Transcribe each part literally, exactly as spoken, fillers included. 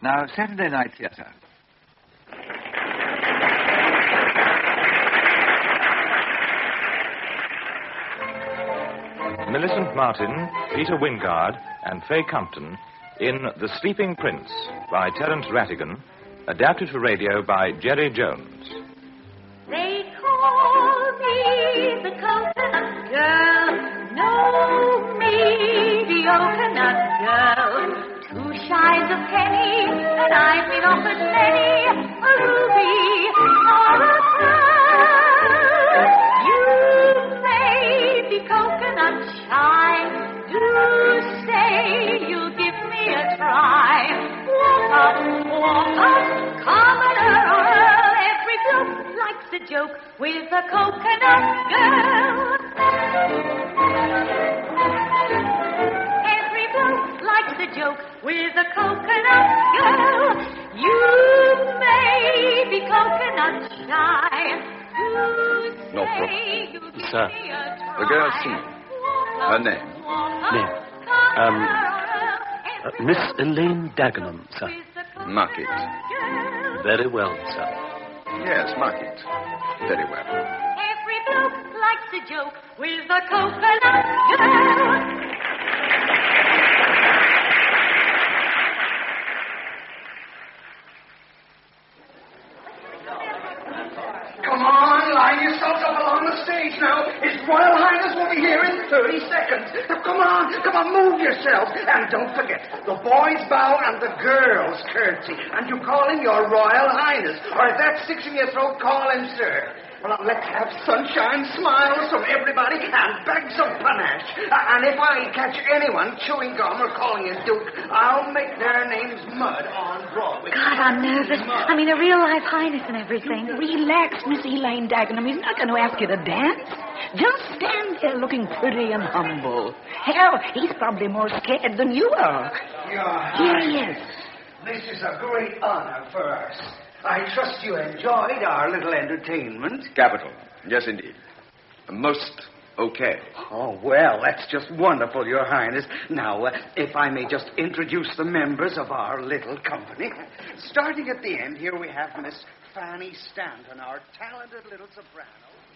Now, Saturday Night Theatre. Millicent Martin, Peter Wingard, and Faye Compton in The Sleeping Prince by Terence Rattigan, adapted for radio by Jerry Jones. They call me the coconut girl, know me, the coconut girl. Two shies a penny, and I've been offered many, a ruby or a pearl. You may be coconut shy, do say you'll give me a try. Walk up, walk up, commoner or earl, every bloke likes a joke with a coconut girl. Every bloke likes a joke with a coconut girl. You may be coconut shy. You say Northrop. you'll give Sir. me a try. The girl's singing. Her name? Name? Um, uh, Miss Elaine Dagenham, sir. Mark it. Very well, sir. Yes, mark it. Very well. Every bloke likes a joke with a coconut girl. Come on, line yourselves up along the stage now. His Royal Highness will be here in thirty seconds. Now, come on, come on, move yourselves. And don't forget, the boys bow and the girls curtsy. And you call him your Royal Highness. Or if that sticks in your throat, call him sir. Well, now, let's have sunshine, smiles from everybody, and bags of panache. Uh, and if I catch anyone chewing gum or calling him Duke, I'll make their names mud on Broadway. God, I'm nervous. I mean, a real-life highness and everything. Relax, Miss Elaine Dagenham. He's not going to ask you to dance. Just stand there looking pretty and humble. Hell, he's probably more scared than you are. Your Here he Highness, is. this is a great honor for us. I trust you enjoyed our little entertainment. Capital. Yes, indeed. Most okay. Oh, well, that's just wonderful, Your Highness. Now, uh, if I may just introduce the members of our little company. Starting at the end, here we have Miss Fanny Stanton, our talented little soprano.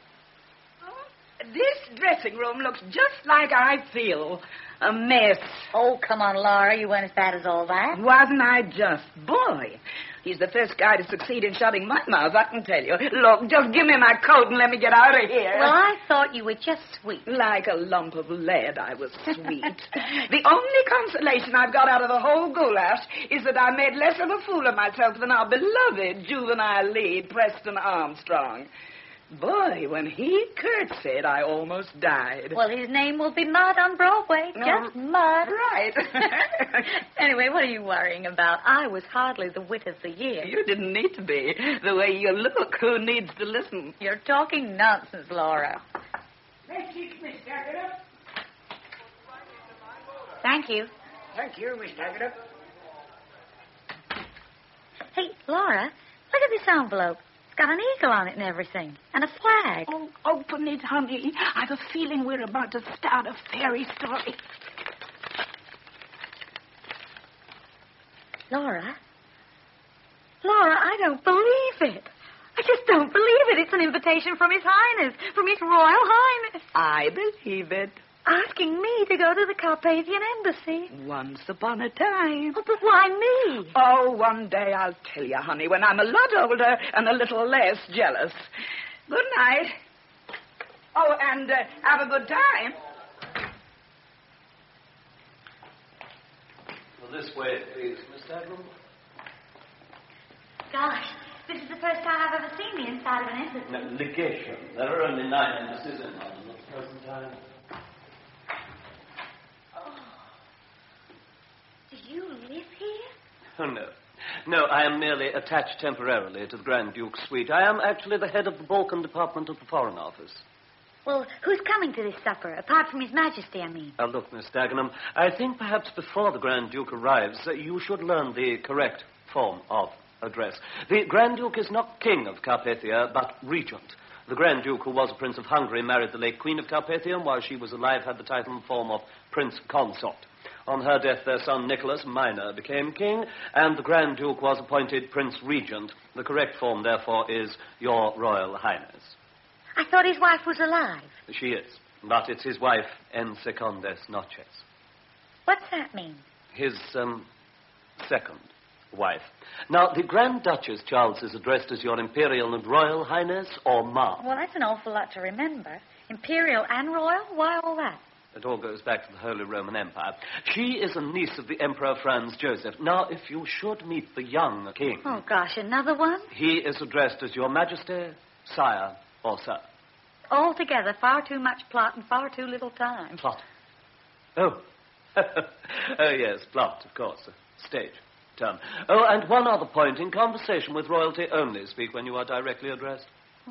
This dressing room looks just like I feel. A mess. Oh, come on, Laura. You weren't as bad as all that. Wasn't I just? Boy, he's the first guy to succeed in shutting my mouth, I can tell you. Look, just give me my coat and let me get out of here. Well, I thought you were just sweet. Like a lump of lead, I was sweet. The only consolation I've got out of the whole goulash is that I made less of a fool of myself than our beloved juvenile lead, Preston Armstrong. Boy, when he curtsied, I almost died. Well, his name will be Mud on Broadway. Just Oh, Mud. Right. Anyway, what are you worrying about? I was hardly the wit of the year. You didn't need to be. The way you look, who needs to listen? You're talking nonsense, Laura. Thank you. Thank you, Miss Dagenham. Hey, Laura, look at this envelope. It's got an eagle on it and everything. And a flag. Oh, open it, honey. I've a feeling we're about to start a fairy story. Laura? Laura, I don't believe it. I just don't believe it. It's an invitation from His Highness, from His Royal Highness. I believe it. Asking me to go to the Carpathian Embassy. Once upon a time. Oh, but why me? Oh, one day I'll tell you, honey, when I'm a lot older and a little less jealous. Good night. Oh, and uh, have a good time. Well, this way, please, Miss Dagenham. Gosh, this is the first time I've ever seen the inside of an embassy. No, legation. There are only nine embassies in London at the present time. Do you live here? Oh, no. No, I am merely attached temporarily to the Grand Duke's suite. I am actually the head of the Balkan Department of the Foreign Office. Well, who's coming to this supper, apart from His Majesty, I mean? Now, look, Miss Dagenham, I think perhaps before the Grand Duke arrives, uh, you should learn the correct form of address. The Grand Duke is not King of Carpathia, but Regent. The Grand Duke, who was a Prince of Hungary, married the late Queen of Carpathia, and while she was alive had the title and form of Prince Consort. On her death, their son Nicholas, minor, became king, and the Grand Duke was appointed Prince Regent. The correct form, therefore, is Your Royal Highness. I thought his wife was alive. She is, but it's his wife, en secondes noches. What's that mean? His, um, second wife. Now, the Grand Duchess, Charles, is addressed as Your Imperial and Royal Highness, or Ma. Well, that's an awful lot to remember. Imperial and royal? Why all that? It all goes back to the Holy Roman Empire. She is a niece of the Emperor Franz Joseph. Now, if you should meet the young king... Oh, gosh, another one? He is addressed as Your Majesty, Sire, or Sir. Altogether, far too much plot and far too little time. Plot. Oh. Oh, yes, plot, of course. Stage term. Oh, and one other point. In conversation with royalty only, speak when you are directly addressed. Oh,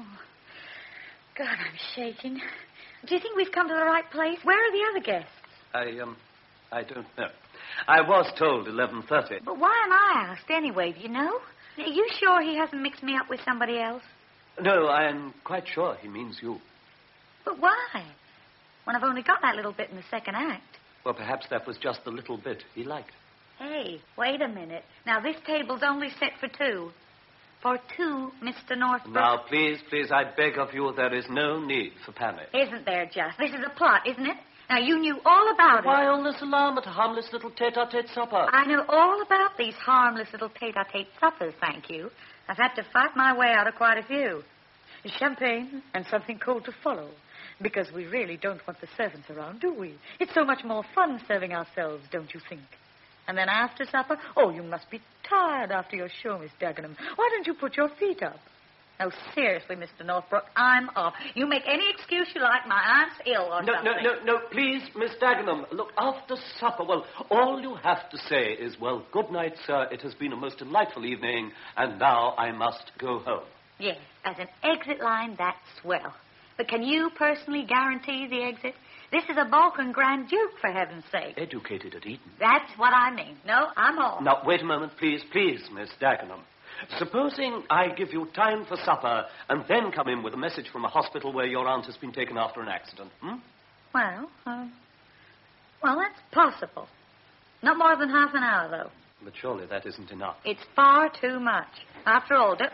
God, I'm shaking. Do you think we've come to the right place? Where are the other guests? I, um, I don't know. I was told eleven thirty. But why am I asked anyway, do you know? Are you sure he hasn't mixed me up with somebody else? No, I am quite sure he means you. But why? When I've only got that little bit in the second act. Well, perhaps that was just the little bit he liked. Hey, wait a minute. Now, this table's only set for two. For two, Mister Northbrook. Now, please, please, I beg of you, there is no need for panic. Isn't there, just? This is a plot, isn't it? Now, you knew all about Why it. all this alarm at a harmless little tete-a-tete supper? I know all about these harmless little tete-a-tete suppers, thank you. I've had to fight my way out of quite a few. Champagne and something cold to follow. Because we really don't want the servants around, do we? It's so much more fun serving ourselves, don't you think? And then after supper, oh, you must be tired after your show, Miss Dagenham. Why don't you put your feet up? No, seriously, Mister Northbrook, I'm off. You make any excuse you like. My aunt's ill or No, something. no, no, no, please, Miss Dagenham. Look, after supper, well, all you have to say is, well, good night, sir. It has been a most delightful evening, and now I must go home. Yes, as an exit line, that's swell. But can you personally guarantee the exit? This is a Balkan Grand Duke, for heaven's sake. Educated at Eton. That's what I mean. No, I'm off. Now, wait a moment, please, please, Miss Dagenham. Supposing I give you time for supper and then come in with a message from a hospital where your aunt has been taken after an accident, hmm? Well, uh, well, that's possible. Not more than half an hour, though. But surely that isn't enough. It's far too much. After all, do...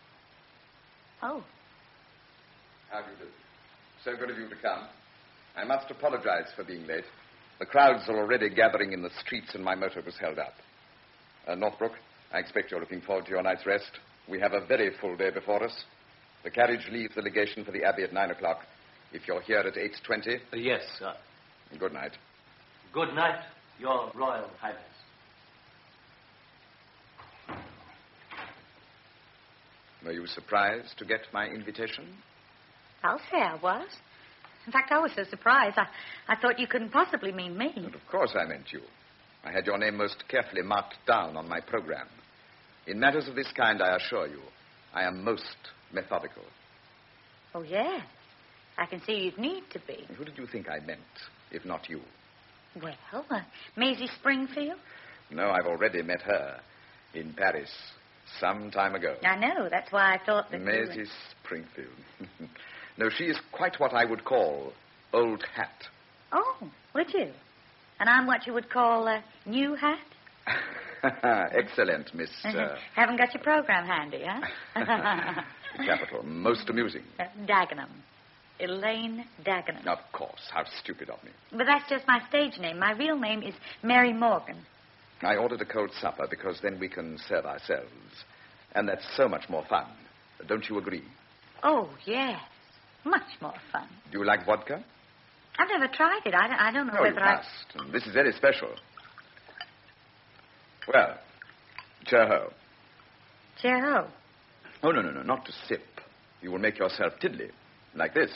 Oh. How do you do? So good of you to come. I must apologize for being late. The crowds are already gathering in the streets and my motor was held up. Uh, Northbrook, I expect you're looking forward to your night's rest. We have a very full day before us. The carriage leaves the legation for the Abbey at nine o'clock. If you're here at eight twenty... Uh, yes, sir. Good night. Good night, Your Royal Highness. Were you surprised to get my invitation? I'll say I was. In fact, I was so surprised. I, I thought you couldn't possibly mean me. But of course I meant you. I had your name most carefully marked down on my program. In matters of this kind, I assure you, I am most methodical. Oh, yes. I can see you'd need to be. And who did you think I meant, if not you? Well, uh, Maisie Springfield? No, I've already met her in Paris some time ago. I know. That's why I thought that... Maisie you were... Springfield. No, she is quite what I would call old hat. Oh, would you? And I'm what you would call a new hat? Excellent, Miss... Uh... Haven't got your program handy, huh? Capital. Most amusing. Uh, Dagenham. Elaine Dagenham. Of course. How stupid of me. But that's just my stage name. My real name is Mary Morgan. I ordered a cold supper because then we can serve ourselves. And that's so much more fun. Don't you agree? Oh, yes. Much more fun. Do you like vodka? I've never tried it. I don't, I don't know oh, whether you I... must. And this is very special. Well, cheer-ho. Cheer-ho? Oh, no, no, no, not to sip. You will make yourself tiddly, like this.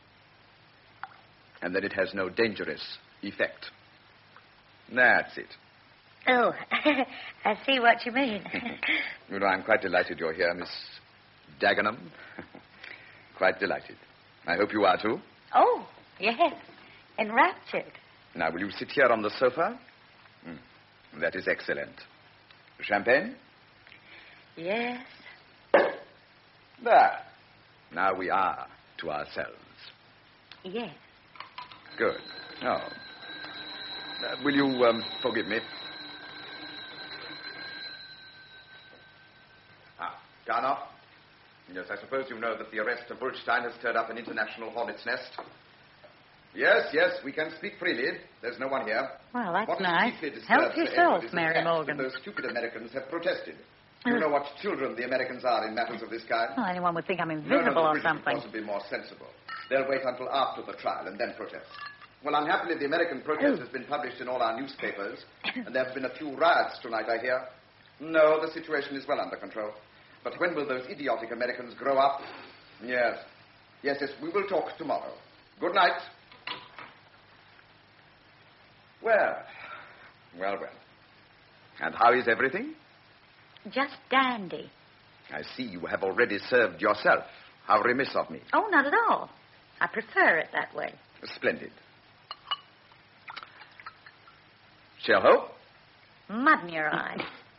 And then it has no dangerous effect. That's it. Oh, I see what you mean. You know, I'm quite delighted you're here, Miss Dagenham. Quite delighted. I hope you are, too. Oh, yes. Enraptured. Now, will you sit here on the sofa? Mm, that is excellent. Champagne? Yes. There. Now we are to ourselves. Yes. Good. Oh. Uh, will you um, forgive me? Ah, Garnoff? Yes, I suppose you know that the arrest of Wolstein has stirred up an international hornet's nest. Yes, yes, we can speak freely. There's no one here. Well, that's what nice. Help Help yourself, Mary Morgan. Those stupid Americans have protested. You know what children the Americans are in matters of this kind? Well, anyone would think I'm invisible no, no, the or British something. Possibly more sensible. They'll wait until after the trial and then protest. Well, unhappily, the American protest has been published in all our newspapers, and there have been a few riots tonight, I hear. No, the situation is well under control. But when will those idiotic Americans grow up? Yes. Yes, yes, we will talk tomorrow. Good night. Well, well, well. And how is everything? Just dandy. I see you have already served yourself. How remiss of me. Oh, not at all. I prefer it that way. Splendid. Shell-ho? Mud in your eye.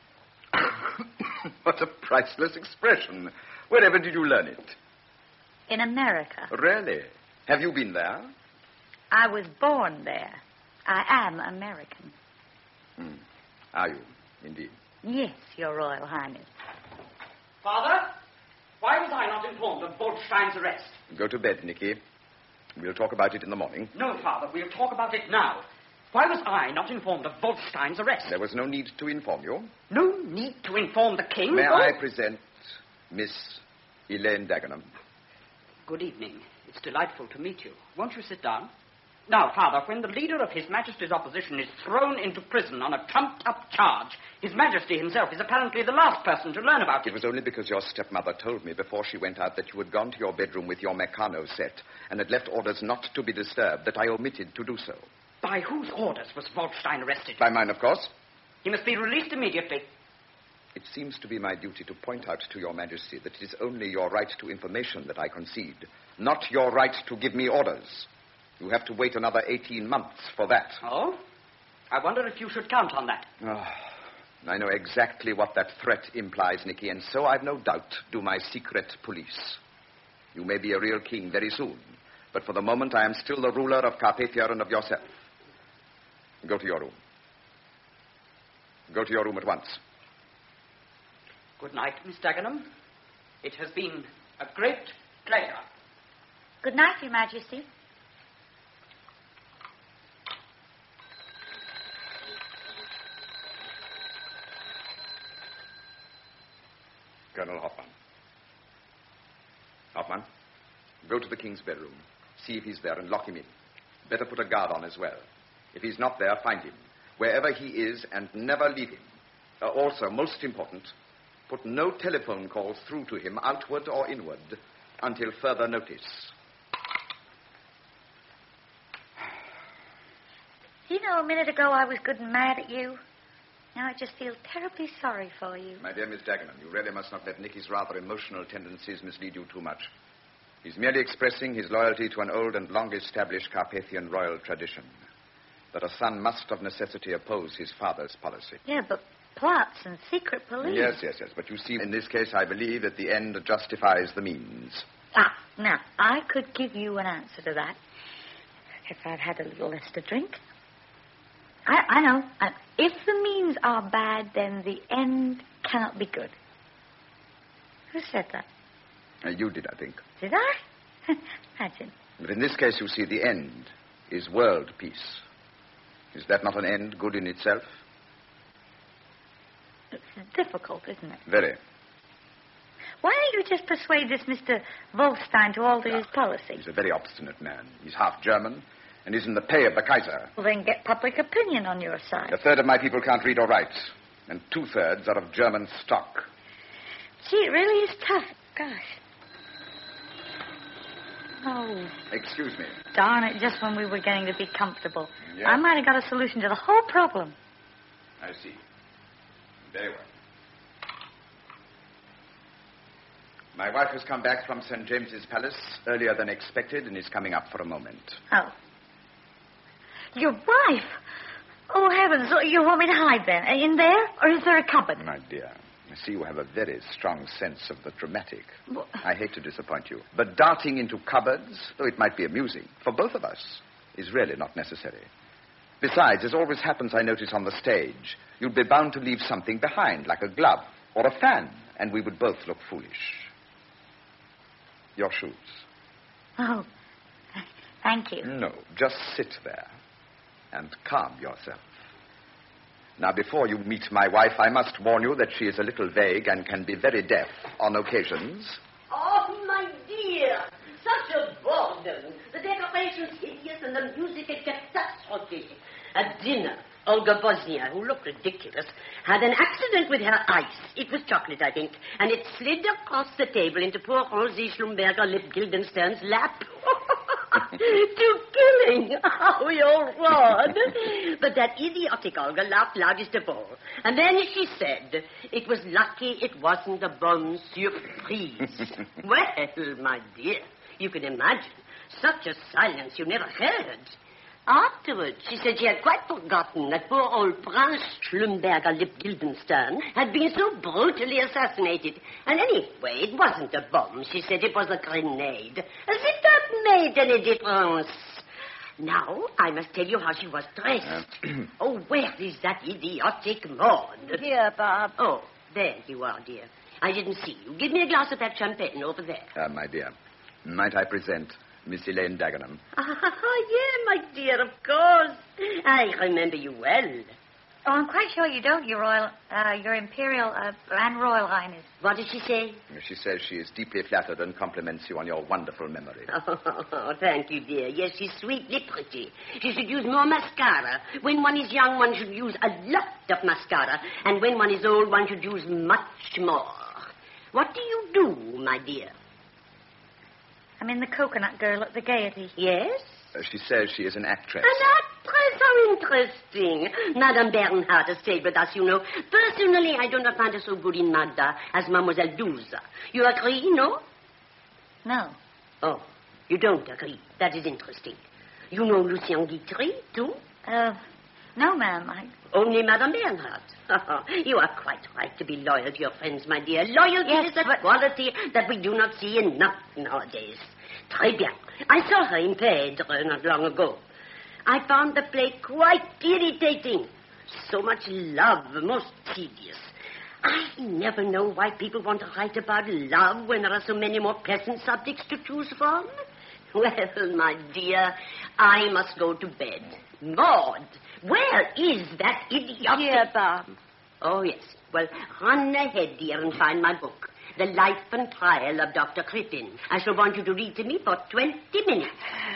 What a priceless expression. Wherever did you learn it? In America. Really? Have you been there? I was born there. I am American. Hmm. Are you, indeed? Yes, Your Royal Highness. Father, why was I not informed of Wolfstein's arrest? Go to bed, Nicky. We'll talk about it in the morning. No, Father, we'll talk about it now. Why was I not informed of Wolfstein's arrest? There was no need to inform you. No need to inform the king? May or... I present Miss Elaine Dagenham? Good evening. It's delightful to meet you. Won't you sit down? Now, Father, when the leader of His Majesty's opposition is thrown into prison on a trumped-up charge, His Majesty himself is apparently the last person to learn about it. It was only because your stepmother told me before she went out that you had gone to your bedroom with your Meccano set and had left orders not to be disturbed that I omitted to do so. By whose orders was Wolfstein arrested? By mine, of course. He must be released immediately. It seems to be my duty to point out to your Majesty that it is only your right to information that I concede, not your right to give me orders. You have to wait another eighteen months for that. Oh? I wonder if you should count on that. Oh, I know exactly what that threat implies, Nicky, and so I've no doubt do my secret police. You may be a real king very soon, but for the moment I am still the ruler of Carpathia and of yourself. Go to your room. Go to your room at once. Good night, Miss Dagenham. It has been a great pleasure. Good night, Your Majesty. Colonel Hoffman. Hoffman, go to the king's bedroom. See if he's there and lock him in. Better put a guard on as well. If he's not there, find him. Wherever he is, and never leave him. Uh, also, most important, put no telephone calls through to him, outward or inward, until further notice. You know, a minute ago I was good and mad at you. Now I just feel terribly sorry for you. My dear Miss Dagenham, you really must not let Nicky's rather emotional tendencies mislead you too much. He's merely expressing his loyalty to an old and long-established Carpathian royal tradition. That a son must of necessity oppose his father's policy. Yeah, but plots and secret police. Yes, yes, yes. But you see, in this case, I believe that the end justifies the means. Ah, now, I could give you an answer to that if I'd had a little less to drink. I, I know. Uh, if the means are bad, then the end cannot be good. Who said that? Uh, you did, I think. Did I? Imagine. But in this case, you see, the end is world peace. Is that not an end good in itself? It's difficult, isn't it? Very. Why don't you just persuade this Mister Wolfstein to alter his policy? He's a very obstinate man. He's half German and is in the pay of the Kaiser. Well, then get public opinion on your side. A third of my people can't read or write, and two-thirds are of German stock. Gee, it really is tough. Gosh. Oh. Excuse me. Darn it, just when we were getting to be comfortable. Yes? I might have got a solution to the whole problem. I see. Very well. My wife has come back from Saint James's Palace earlier than expected and is coming up for a moment. Oh. Your wife? Oh, heavens. You want me to hide then? In there? Or is there a cupboard? My dear, I see you have a very strong sense of the dramatic. Well, I hate to disappoint you, but darting into cupboards, though it might be amusing for both of us, is really not necessary. Besides, as always happens, I notice on the stage, you'd be bound to leave something behind, like a glove or a fan, and we would both look foolish. Your shoes. Oh, thank you. No, just sit there and calm yourself. Now, before you meet my wife, I must warn you that she is a little vague and can be very deaf on occasions. Oh, my dear, such a boredom. The decorations hideous and the music a catastrophe. At dinner, Olga Bosnia, who looked ridiculous, had an accident with her ice. It was chocolate, I think, and it slid across the table into poor Rosie Schlumberger Lip Guildenstern's lap. To killing. Oh, you're wrong. But that idiotic Olga laughed loudest of all. And then she said, it was lucky it wasn't a bonne surprise. Well, my dear, you can imagine. Such a silence you never heard. Afterwards, she said she had quite forgotten that poor old Prince Schlumberger Lip Guildenstern had been so brutally assassinated. And anyway, it wasn't a bomb. She said it was a grenade. As if that made any difference. Now, I must tell you how she was dressed. Uh, oh, where is that idiotic Maud? Here, Bob. Oh, there you are, dear. I didn't see you. Give me a glass of that champagne over there. Uh, my dear, might I present Miss Elaine Dagenham? Ah, yeah, my dear, of course. I remember you well. Oh, I'm quite sure you don't, Your Royal, uh, Your Imperial uh, and Royal Highness. What did she say? She says she is deeply flattered and compliments you on your wonderful memory. Oh, thank you, dear. Yes, she's sweetly pretty. She should use more mascara. When one is young, one should use a lot of mascara. And when one is old, one should use much more. What do you do, my dear? I'm in the Coconut Girl at the Gaiety. Yes? Uh, she says she is an actress. An actress? How interesting. Madame Bernhardt has stayed with us, you know. Personally, I do not find her so good in Magda as Mademoiselle Douze. You agree, no? No. Oh, you don't agree. That is interesting. You know Lucien Guitry, too? Uh, no, ma'am. I... Only Madame Bernhardt. You are quite right to be loyal to your friends, my dear. Loyalty yes, is a but... quality that we do not see enough nowadays. Très bien. I saw her in Phèdre not long ago. I found the play quite irritating. So much love, most tedious. I never know why people want to write about love when there are so many more pleasant subjects to choose from. Well, my dear, I must go to bed. Maud, where is that idiot? Here, Bob. Oh, yes. Well, run ahead, dear, and find my book. The Life and Trial of Doctor Crippen. I shall want you to read to me for twenty minutes.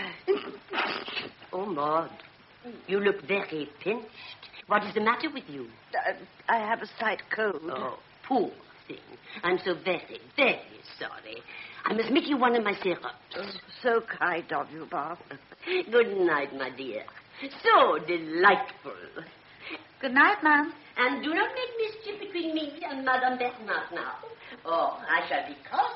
Oh, Maud, you look very pinched. What is the matter with you? Uh, I have a slight cold. Oh, poor thing. I'm so very, very sorry. I must make you one of my syrups. Oh, so kind of you, Bob. Good night, my dear. So delightful. Good night, ma'am. And do not make mischief between me and Madame Bernhardt now, or I shall be cross.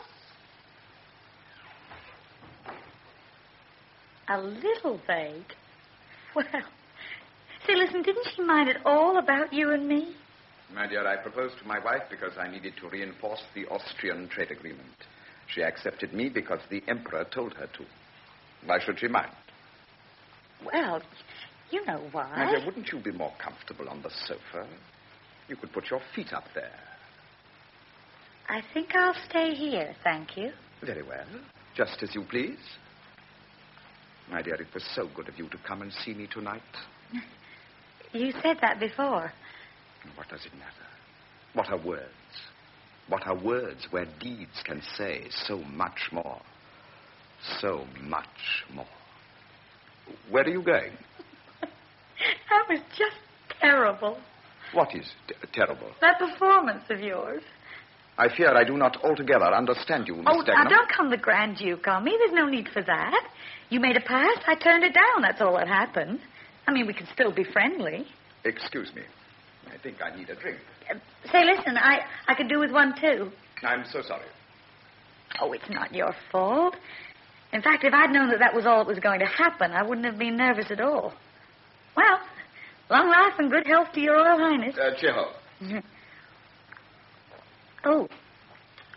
A little vague. Well, say, listen, didn't she mind at all about you and me? My dear, I proposed to my wife because I needed to reinforce the Austrian trade agreement. She accepted me because the Emperor told her to. Why should she mind? Well, you know why. My dear, wouldn't you be more comfortable on the sofa? You could put your feet up there. I think I'll stay here, thank you. Very well. Just as you please. My dear, it was so good of you to come and see me tonight. You said that before. What does it matter? What are words? What are words where deeds can say so much more? So much more. Where are you going? That was just terrible. What is t- terrible? That performance of yours. I fear I do not altogether understand you, Miss Oh, Dagenham. now don't come the Grand Duke on me. There's no need for that. You made a pass. I turned it down. That's all that happened. I mean, we can still be friendly. Excuse me. I think I need a drink. Uh, say, listen, I, I could do with one, too. I'm so sorry. Oh, it's not your fault. In fact, if I'd known that that was all that was going to happen, I wouldn't have been nervous at all. Well, long life and good health to your Royal Highness. Uh, cheer ho.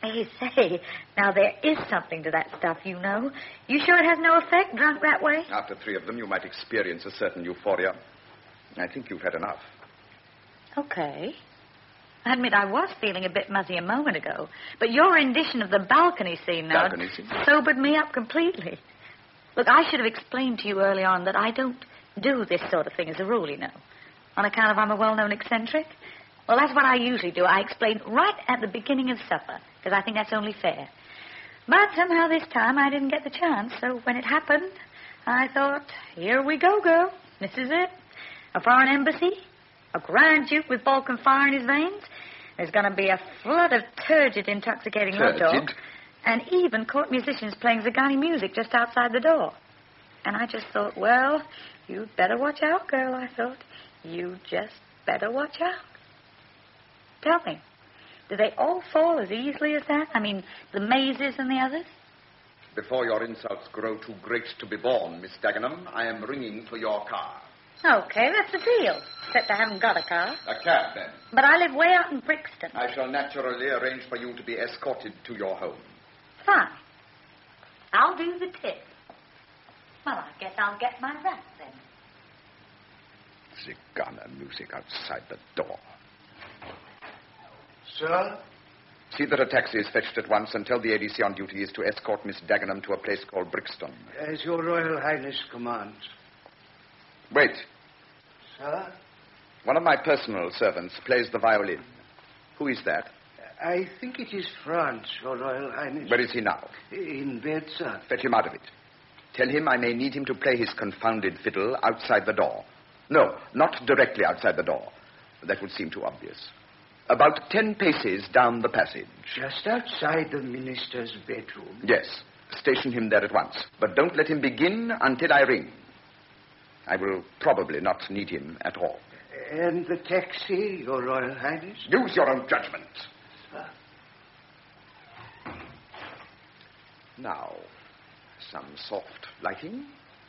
Hey, say, now there is something to that stuff, you know. You sure it has no effect, drunk that way? After three of them, you might experience a certain euphoria. I think you've had enough. Okay. I admit I was feeling a bit muzzy a moment ago, but your rendition of the balcony scene now Balcony scene? sobered me up completely. Look, I should have explained to you early on that I don't do this sort of thing as a rule, you know, on account of I'm a well-known eccentric. Well, that's what I usually do. I explain right at the beginning of supper, because I think that's only fair. But somehow this time I didn't get the chance, so when it happened, I thought, here we go, girl. This is it. A foreign embassy, a grand duke with Balkan fire in his veins. There's going to be a flood of turgid, intoxicating love talk, and even court musicians playing Zagani music just outside the door. And I just thought, well, you'd better watch out, girl, I thought. You just better watch out. Tell me, do they all fall as easily as that? I mean, the Mazes and the others? Before your insults grow too great to be borne, Miss Dagenham, I am ringing for your car. Okay, that's the deal. Except I haven't got a car. A cab, then. But I live way out in Brixton. I shall naturally arrange for you to be escorted to your home. Fine. I'll do the tip. Well, I guess I'll get my wrap then. Zagana music outside the door. Sir? See that a taxi is fetched at once and tell the A D C on duty is to escort Miss Dagenham to a place called Brixton. As your Royal Highness commands. Wait. Sir? One of my personal servants plays the violin. Who is that? I think it is France, your Royal Highness. Where is he now? In bed, sir. Fetch him out of it. Tell him I may need him to play his confounded fiddle outside the door. No, not directly outside the door. That would seem too obvious. About ten paces down the passage. Just outside the minister's bedroom? Yes. Station him there at once. But don't let him begin until I ring. I will probably not need him at all. And the taxi, your Royal Highness? Use your own judgment. Sir. Now, some soft lighting.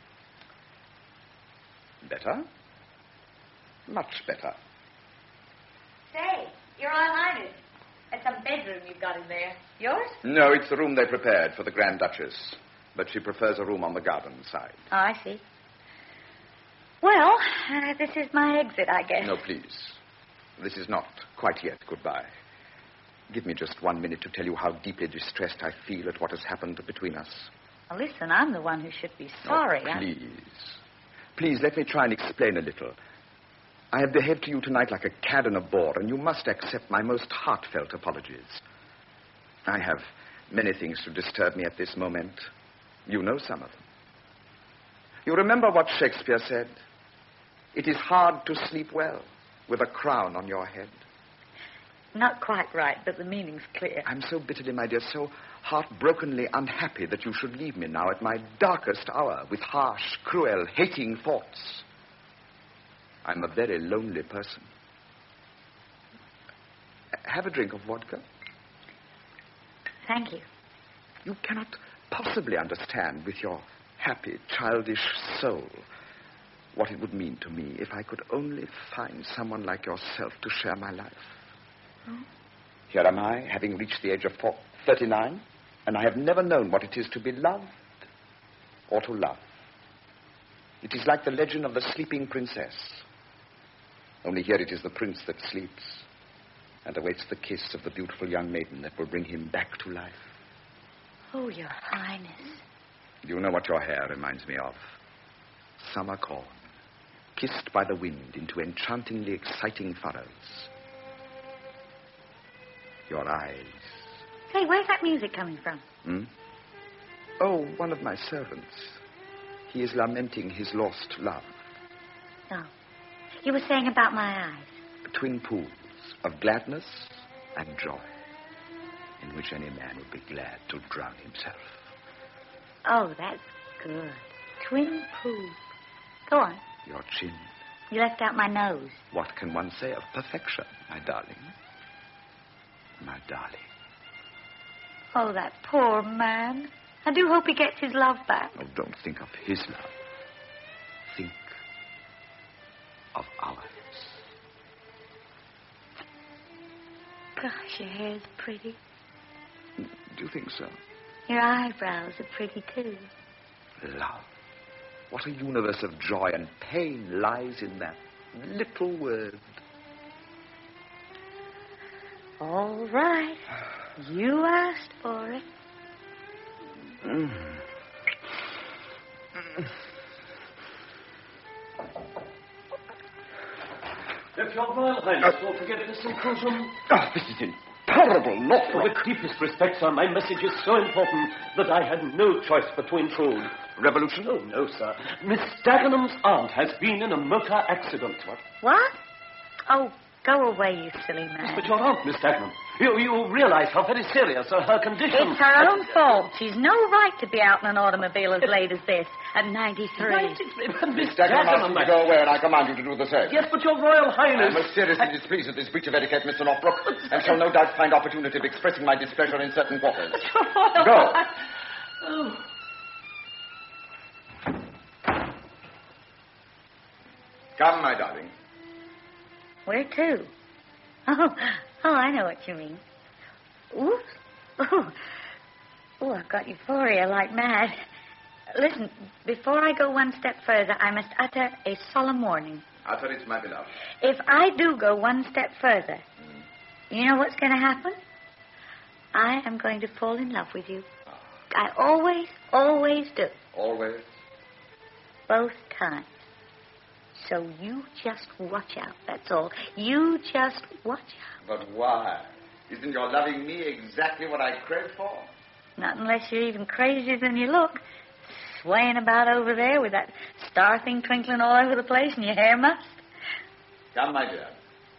Better. Much better. Say, your Royal Highness, that's some bedroom you've got in there. Yours? No, it's the room they prepared for the Grand Duchess. But she prefers a room on the garden side. Oh, I see. Well, uh, this is my exit, I guess. No, please. This is not quite yet goodbye. Give me just one minute to tell you how deeply distressed I feel at what has happened between us. Well, listen, I'm the one who should be sorry. Oh, please. Please, let me try and explain a little. I have behaved to you tonight like a cad and a bore, and you must accept my most heartfelt apologies. I have many things to disturb me at this moment. You know some of them. You remember what Shakespeare said? It is hard to sleep well with a crown on your head. Not quite right, but the meaning's clear. I'm so bitterly, my dear, so heartbrokenly unhappy that you should leave me now at my darkest hour with harsh, cruel, hating thoughts. I'm a very lonely person. Have a drink of vodka. Thank you. You cannot possibly understand with your happy, childish soul what it would mean to me if I could only find someone like yourself to share my life. Oh. Here am I, having reached the age of four, thirty-nine, and I have never known what it is to be loved or to love. It is like the legend of the sleeping princess. Only here it is the prince that sleeps and awaits the kiss of the beautiful young maiden that will bring him back to life. Oh, Your Highness. Do you know what your hair reminds me of? Summer corn, kissed by the wind into enchantingly exciting furrows. Your eyes. Hey, where's that music coming from? Hmm? Oh, one of my servants. He is lamenting his lost love. Oh. You were saying about my eyes. Twin pools of gladness and joy, in which any man would be glad to drown himself. Oh, that's good. Twin pools. Go on. Your chin. You left out my nose. What can one say of perfection, my darling? My darling. Oh, that poor man. I do hope he gets his love back. Oh, don't think of his love. Think of ours. Gosh, your hair's pretty. Do you think so? Your eyebrows are pretty, too. Love. What a universe of joy and pain lies in that little word. All right. You asked for it. Mm. If your Royal Highness will forgive this intrusion. Oh, this is intolerable, Norfolk. With deepest respect, sir, my message is so important that I had no choice but to intrude. Revolution? Oh, no, sir. Miss Dagenham's aunt has been in a motor accident. What? What? Oh, go away, you silly man. But your aunt, Miss Dagenham, you, you realize how very serious uh, her condition... It's her own fault. She's no right to be out in an automobile as late as this at ninety-three. ninety-three? But Miss Dagenham Dagenham... asked you to go away, and I command you to do the same. Yes, but your Royal Highness... I am most seriously I... displeased at this breach of etiquette, Mister Northbrook, and shall no doubt find opportunity of expressing my displeasure in certain quarters. Go. Oh. Come, my darling. Where to? Oh, oh, I know what you mean. Oops. Oh, oh, I've got euphoria like mad. Listen, before I go one step further, I must utter a solemn warning. Utter it, my beloved. If I do go one step further, mm. you know what's going to happen? I am going to fall in love with you. I always, always do. Always? Both times. So you just watch out, that's all. You just watch out. But why? Isn't your loving me exactly what I crave for? Not unless you're even crazier than you look. Swaying about over there with that star thing twinkling all over the place and your hair mussed. Come, my dear.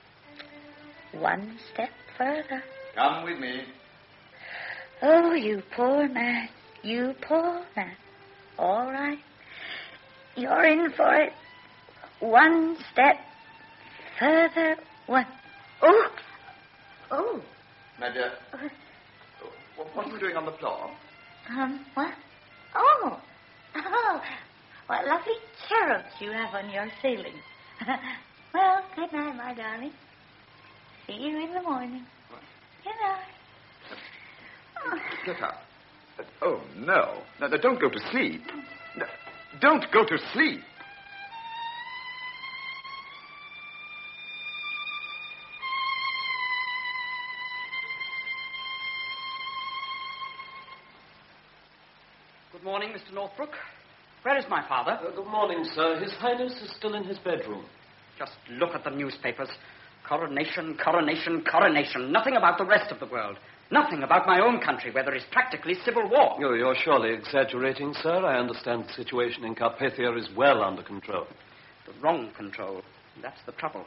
One step further. Come with me. Oh, you poor man. You poor man. All right. You're in for it. One step further. One. Oh. Oh. My dear. Uh, what are you doing on the floor? Um, what? Oh. Oh. What lovely cherubs you have on your ceiling. Well, good night, my darling. See you in the morning. Good night. Oh. Get up. Oh, no. No, no, don't go to sleep. No, don't go to sleep. Good morning, Mister Northbrook. Where is my father? Uh, good morning, sir. His Highness is still in his bedroom. Just look at the newspapers. Coronation, coronation, coronation. Nothing about the rest of the world. Nothing about my own country, where there is practically civil war. Oh, you're surely exaggerating, sir. I understand the situation in Carpathia is well under control. The wrong control. That's the trouble.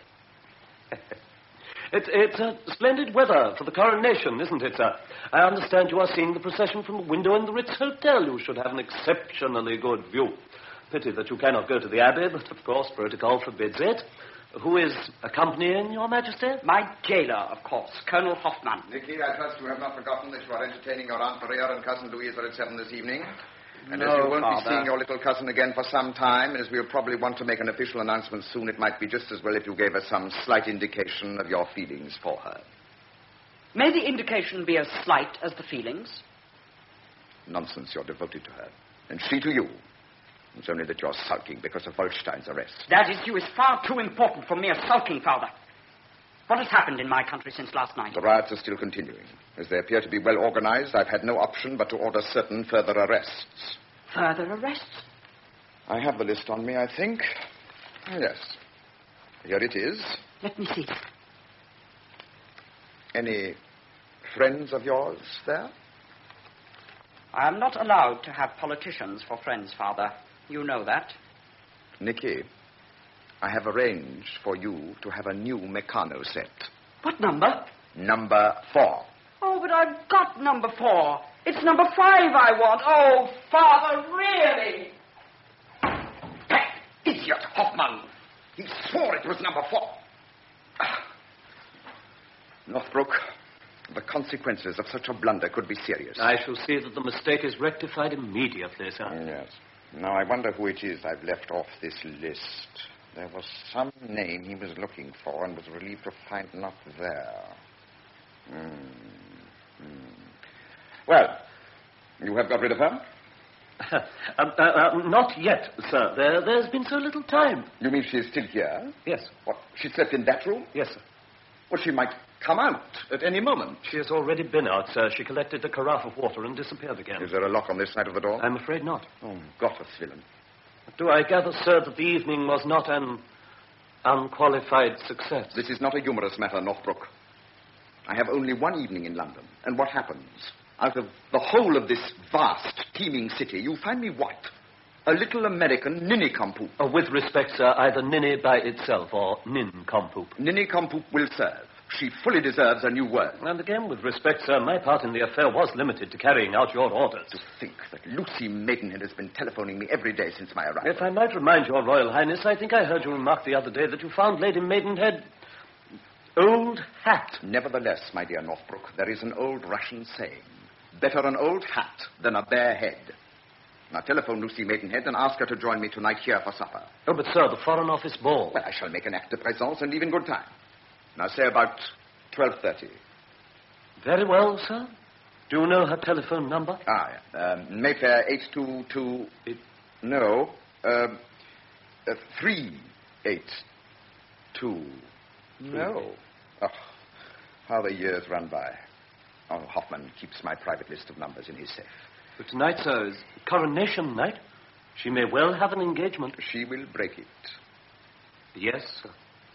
It's, it's uh, splendid weather for the coronation, isn't it, sir? I understand you are seeing the procession from a window in the Ritz Hotel. You should have an exceptionally good view. Pity that you cannot go to the Abbey, but of course protocol forbids it. Who is accompanying your Majesty? My jailer, of course, Colonel Hoffman. Nicky, I trust you have not forgotten that you are entertaining your Aunt Maria and Cousin Louisa at seven this evening. And no, as you won't Father. be seeing your little cousin again for some time, and as we'll probably want to make an official announcement soon, it might be just as well if you gave us some slight indication of your feelings for her. May the indication be as slight as the feelings? Nonsense, you're devoted to her. And she to you. It's only that you're sulking because of Wolstein's arrest. That issue is far too important for mere sulking, Father. What has happened in my country since last night? The riots are still continuing. As they appear to be well organized, I've had no option but to order certain further arrests. Further arrests? I have the list on me, I think. Yes. Here it is. Let me see. Any friends of yours there? I am not allowed to have politicians for friends, Father. You know that. Nicky, I have arranged for you to have a new Meccano set. What number? Number four. Oh, but I've got number four. It's number five I want. Oh, Father, really? That idiot Hoffman. He swore it was number four. Northbrook, the consequences of such a blunder could be serious. I shall see that the mistake is rectified immediately, sir. Yes. Now, I wonder who it is I've left off this list. There was some name he was looking for and was relieved to find not there. Hmm. Hmm. Well, you have got rid of her? um, uh, uh, not yet, sir. There, there's been so little time. You mean she is still here? Yes. What, she slept in that room? Yes, sir. Well, she might come out at any moment. She has already been out, sir. She collected a carafe of water and disappeared again. Is there a lock on this side of the door? I'm afraid not. Oh, Gottes Willen. Do I gather, sir, that the evening was not an unqualified success? This is not a humorous matter, Northbrook. I have only one evening in London, and what happens? Out of the whole of this vast, teeming city, you find me what? A little American ninny-compoop. Oh, with respect, sir, either ninny by itself or nin-compoop. Ninny-compoop will serve. She fully deserves a new word. And again, with respect, sir, my part in the affair was limited to carrying out your orders. To think that Lucy Maidenhead has been telephoning me every day since my arrival. If I might remind your Royal Highness, I think I heard you remark the other day that you found Lady Maidenhead old hat. Nevertheless, my dear Northbrook, there is an old Russian saying. Better an old hat than a bare head. Now telephone Lucy Maidenhead and ask her to join me tonight here for supper. Oh, but, sir, the Foreign Office ball. Well, I shall make an acte de présence and leave in good time. Now, say about twelve thirty. Very well, sir. Do you know her telephone number? Ah, yeah. Um, Mayfair eight two two... It... No. Um, uh, three eight two. No. Oh, how the years run by. Oh, Hoffman keeps my private list of numbers in his safe. But tonight, sir, is coronation night. She may well have an engagement. She will break it. Yes, sir.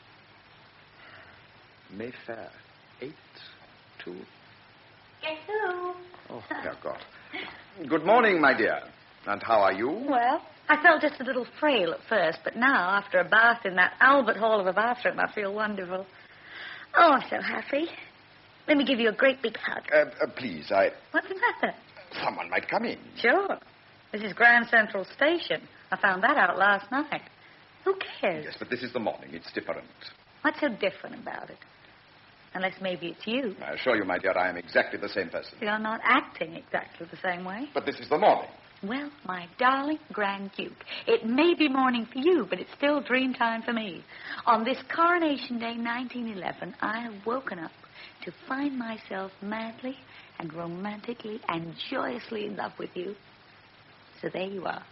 Mayfair, eight, two. Guess who? Oh, dear God. Good morning, my dear. And how are you? Well, I felt just a little frail at first, but now, after a bath in that Albert Hall of a bathroom, I feel wonderful. Oh, I'm so happy. Let me give you a great big hug. Uh, uh, please, I... What's the matter? Someone might come in. Sure. This is Grand Central Station. I found that out last night. Who cares? Yes, but this is the morning. It's different. What's so different about it? Unless maybe it's you. I assure you, my dear, I am exactly the same person. You're not acting exactly the same way. But this is the morning. Well, my darling Grand Duke, it may be morning for you, but it's still dream time for me. On this Coronation Day, nineteen eleven, I have woken up to find myself madly and romantically and joyously in love with you. So there you are.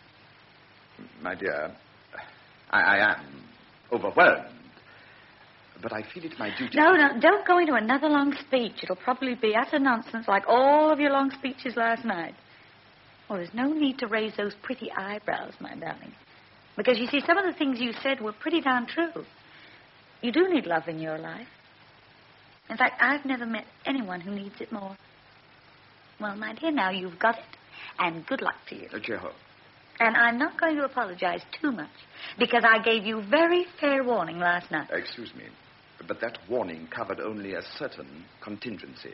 My dear, I, I am overwhelmed. But I feel it my duty. No, no, don't go into another long speech. It'll probably be utter nonsense like all of your long speeches last night. Well, there's no need to raise those pretty eyebrows, my darling. Because, you see, some of the things you said were pretty darn true. You do need love in your life. In fact, I've never met anyone who needs it more. Well, my dear, now you've got it, and good luck to you. Uh, Jeho. And I'm not going to apologize too much, because I gave you very fair warning last night. Excuse me, but that warning covered only a certain contingency.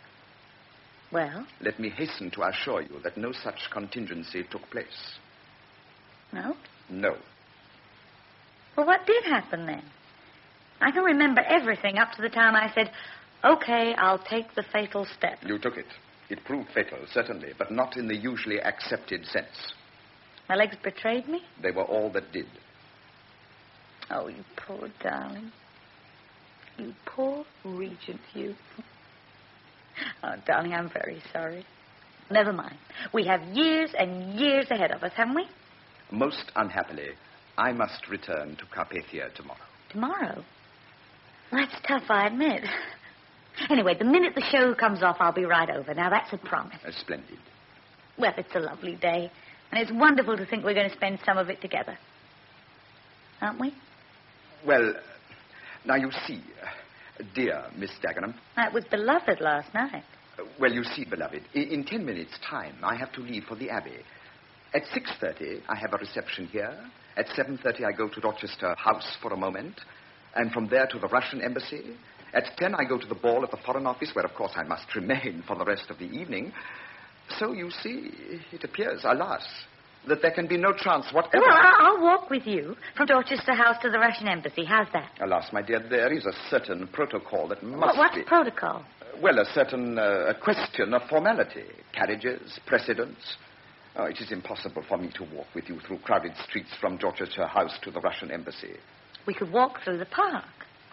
Well? Let me hasten to assure you that no such contingency took place. No? No. Well, what did happen then? I can remember everything up to the time I said, okay, I'll take the fatal step. You took it. It proved fatal, certainly, but not in the usually accepted sense. My legs betrayed me? They were all that did. Oh, you poor darling. You poor Regent, you. Oh, darling, I'm very sorry. Never mind. We have years and years ahead of us, haven't we? Most unhappily, I must return to Carpathia tomorrow. Tomorrow? Well, that's tough, I admit. Anyway, the minute the show comes off, I'll be right over. Now, that's a promise. Uh, splendid. Well, it's a lovely day, and it's wonderful to think we're going to spend some of it together. Aren't we? Well, now you see, uh, dear Miss Dagenham. That was beloved last night. Uh, well, you see, beloved, in, in ten minutes' time, I have to leave for the Abbey. At six thirty, I have a reception here. At seven thirty, I go to Rochester House for a moment. And from there to the Russian embassy. At ten, I go to the ball at the Foreign Office, where, of course, I must remain for the rest of the evening. So, you see, it appears, alas, that there can be no chance whatever... Well, I'll walk with you from Dorchester House to the Russian embassy. How's that? Alas, my dear, there is a certain protocol that must well, what's be... protocol? Well, a certain uh, a question of formality. Carriages, precedents. Oh, it is impossible for me to walk with you through crowded streets from Dorchester House to the Russian embassy. We could walk through the park.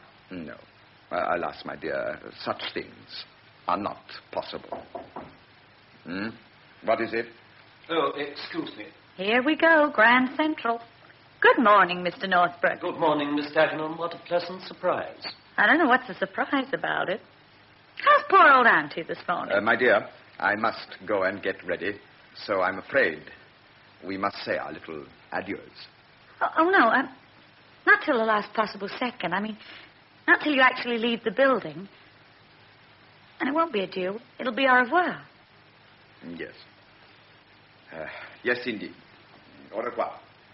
No. Uh, alas, my dear, such things are not possible. Hmm? What is it? Oh, excuse me. Here we go, Grand Central. Good morning, Mister Northbrook. Good morning, Miss Dagenham. What a pleasant surprise. I don't know what's the surprise about it. How's poor old Auntie this morning? Uh, my dear, I must go and get ready, so I'm afraid we must say our little adieus. Oh, oh no, um, not till the last possible second. I mean, not till you actually leave the building. And it won't be adieu. It'll be au revoir. Yes. Uh, yes, indeed. Au revoir.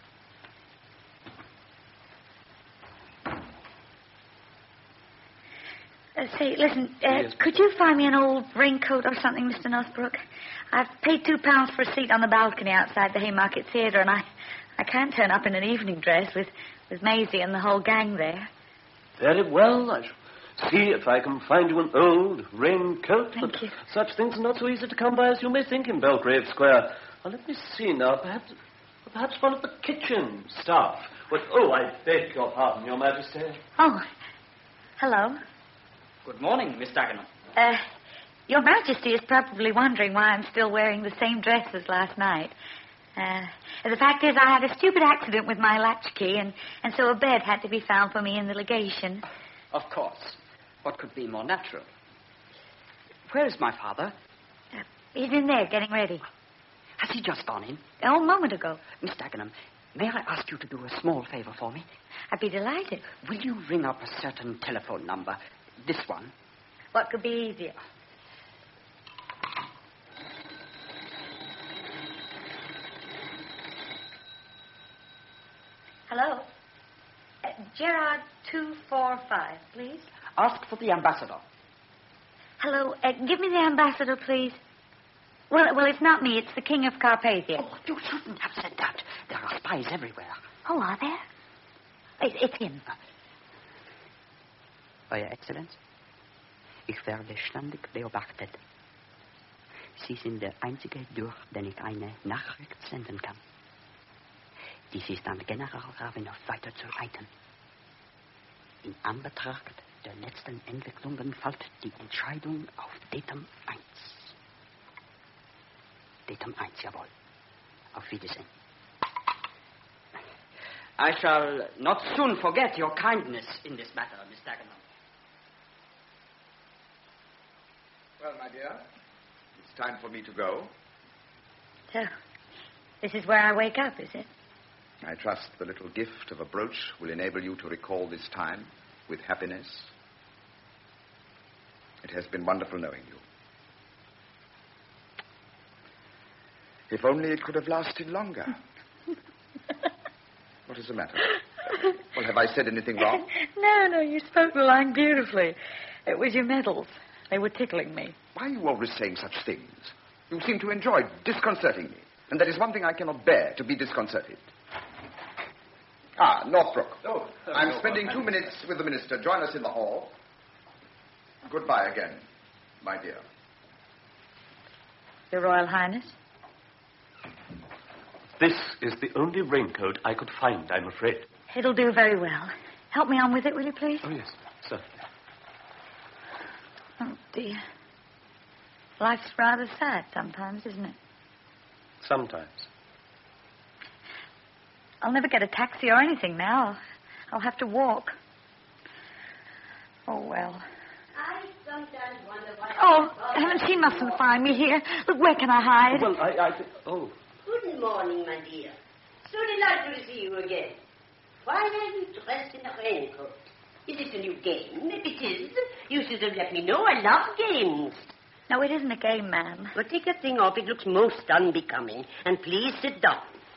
Uh, say, listen, uh, Yes, could you find me an old raincoat or something, Mister Northbrook? I've paid two pounds for a seat on the balcony outside the Haymarket Theatre, and I, I can't turn up in an evening dress with, with Maisie and the whole gang there. Very well. I shall see if I can find you an old raincoat. Thank but you. Such things are not so easy to come by as you may think in Belgrave Square. Well, let me see now. Perhaps, perhaps one of the kitchen staff. But, oh, I beg your pardon, Your Majesty. Oh, hello. Good morning, Miss Dagenham. Uh, Your Majesty is probably wondering why I'm still wearing the same dress as last night. Uh, the fact is, I had a stupid accident with my latchkey, and, and so a bed had to be found for me in the legation. Of course. What could be more natural? Where is my father? Uh, he's in there getting ready. Has he just gone in? Oh, a moment ago. Miss Dagenham, may I ask you to do a small favor for me? I'd be delighted. Will you ring up a certain telephone number? This one. What could be easier? Hello? Uh, Gerard two four five, please. Ask for the ambassador. Hello, uh, give me the ambassador, please. Well, well, it's not me. It's the King of Carpathia. Oh, you shouldn't have said that. There are spies everywhere. Oh, are there? It, it's him. Euer Exzellenz, ich werde ständig beobachtet. Sie sind der einzige, durch den ich eine Nachricht senden kann. Dies ist an General Ravenov weiterzuleiten. In Anbetracht der letzten Entwicklungen fällt die Entscheidung auf Datum eins. Datum eins, jawohl. Auf Wiedersehen. I shall not soon forget your kindness in this matter, Miss Dagenham. Well, my dear, it's time for me to go. So, this is where I wake up, is it? I trust the little gift of a brooch will enable you to recall this time with happiness. It has been wonderful knowing you. If only it could have lasted longer. What is the matter? Well, have I said anything wrong? No, no, you spoke the line beautifully. It was your medals. They were tickling me. Why are you always saying such things? You seem to enjoy disconcerting me. And that is one thing I cannot bear, to be disconcerted. Ah, Northbrook. Oh, I'm no, spending no, two minutes with the minister. Join us in the hall. Goodbye again, my dear. Your Royal Highness? This is the only raincoat I could find, I'm afraid. It'll do very well. Help me on with it, will you, please? Oh, yes, certainly. Oh, dear. Life's rather sad sometimes, isn't it? Sometimes. I'll never get a taxi or anything now. I'll have to walk. Oh, well. I sometimes wonder why... Oh, heavens, he mustn't find me here. Look, where can I hide? Well, I... I oh. Good morning, my dear. So delightful to see you again. Why are you dressed in a raincoat? Is it a new game? If it is, you should have let me know. I love games. No, it isn't a game, ma'am. Well, take your thing off. It looks most unbecoming. And please sit down.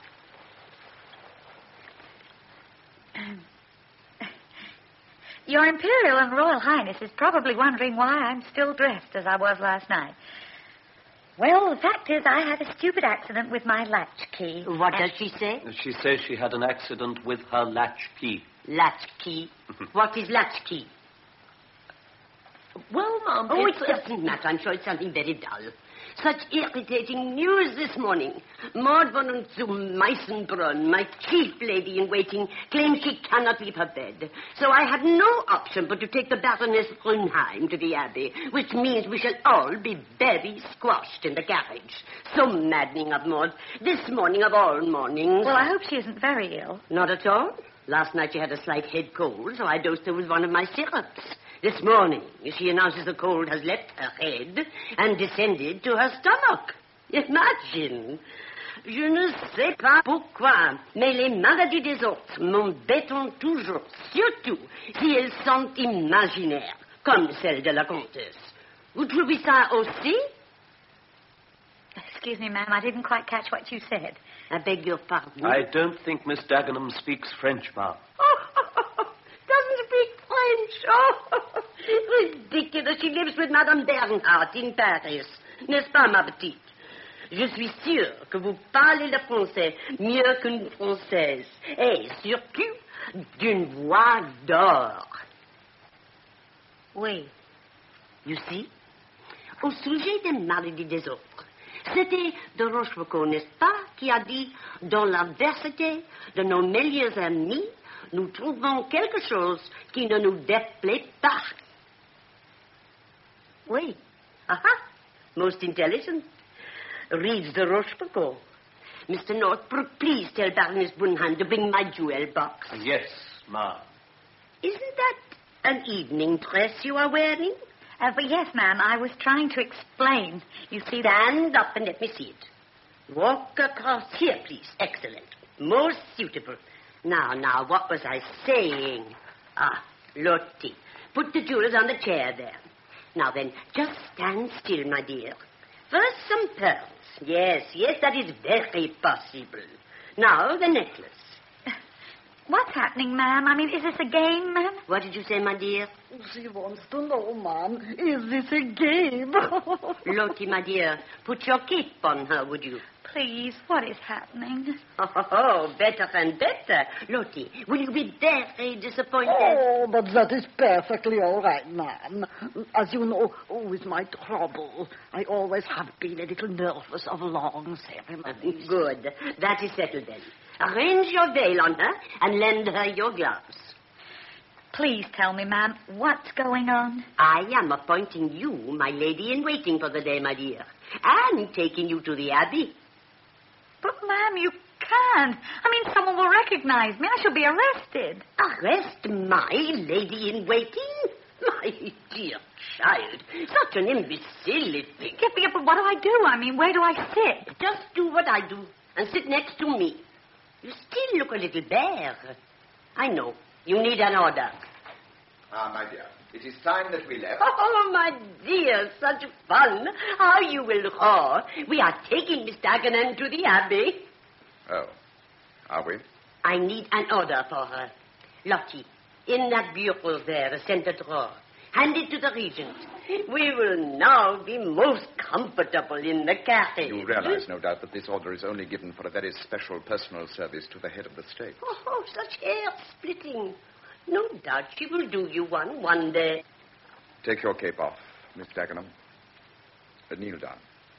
Your Imperial and Royal Highness is probably wondering why I'm still dressed as I was last night. Well, the fact is I had a stupid accident with my latchkey. What does she say? She says she had an accident with her latchkey. Latchkey. What is latchkey? Well, Mom, Oh, it doesn't matter. I'm sure it's something very dull. Such irritating news this morning. Maud von zum Meisenbrunn, my chief lady in waiting, claims she cannot leave her bed. So I had no option but to take the Baroness Brunheim to the Abbey, which means we shall all be very squashed in the carriage. So maddening of Maud. This morning of all mornings. Well, I hope she isn't very ill. Not at all. Last night she had a slight head cold, so I dosed her with one of my syrups. This morning, she announces the cold has left her head and descended to her stomach. Imagine. Je ne sais pas pourquoi, mais les maladies des autres m'embêtent toujours, surtout si elles sont imaginaires, comme celle de la comtesse. Vous trouvez ça aussi? Excuse me, ma'am, I didn't quite catch what you said. I beg your pardon. I don't think Miss Dagenham speaks French, ma'am. Doesn't speak French. Oh, ridiculous. She lives with Madame Bernhardt in Paris. N'est-ce pas, ma petite? Je suis sûre que vous parlez le français mieux qu'une Française. Et surtout, d'une voix d'or. Oui. You see? Au sujet des maladies des autres. C'était de Rochefoucauld, n'est-ce pas, qui a dit « Dans l'adversité de nos meilleurs amis, nous trouvons quelque chose qui ne nous déplaît pas. » Oui. Aha. Most intelligent. Reads the Rochefoucauld. Mister Northbrook, please tell Baroness Brunheim to bring my jewel box. Yes, ma'am. Isn't that an evening dress you are wearing? Uh, but yes, ma'am, I was trying to explain. You see that... Stand up and let me see it. Walk across here, please. Excellent. Most suitable. Now, now, what was I saying? Ah, Lottie. Put the jewels on the chair there. Now then, just stand still, my dear. First, some pearls. Yes, yes, that is very possible. Now, the necklace. What's happening, ma'am? I mean, is this a game, ma'am? What did you say, my dear? She wants to know, Mom, is this a game? Lottie, my dear, put your cape on her, would you? Please, what is happening? Oh, oh, oh, better and better. Lottie, will you be very disappointed? Oh, but that is perfectly all right, Ma'am. As you know, with my trouble, I always have been a little nervous of long ceremonies. Good. That is settled then. Arrange your veil on her and lend her your gloves. Please tell me, ma'am, what's going on? I am appointing you my lady-in-waiting for the day, my dear, and taking you to the Abbey. But, ma'am, you can't. I mean, someone will recognize me. I shall be arrested. Arrest my lady-in-waiting? My dear child, such an imbecility. Yeah, but, but what do I do? I mean, where do I sit? Just do what I do and sit next to me. You still look a little bare. I know. You need an order. Ah, my dear, it is time that we left. Oh, my dear, such fun. How you will roar. We are taking Miss Dagenham to the Abbey. Oh, are we? I need an order for her. Lottie, in that bureau there, the center drawer. Hand it to the regent. We will now be most comfortable in the carriage. You realize, no doubt, that this order is only given for a very special personal service to the head of the state. Oh, such hair-splitting. No doubt she will do you one one day. Take your cape off, Miss Dagenham. Uh, kneel down.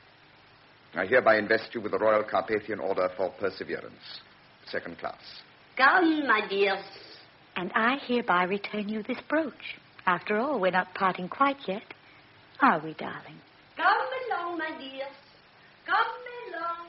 I hereby invest you with the Royal Carpathian Order for Perseverance, second class. Come, my dears. And I hereby return you this brooch. After all, we're not parting quite yet. Are we, darling? Come along, my dears. Come along.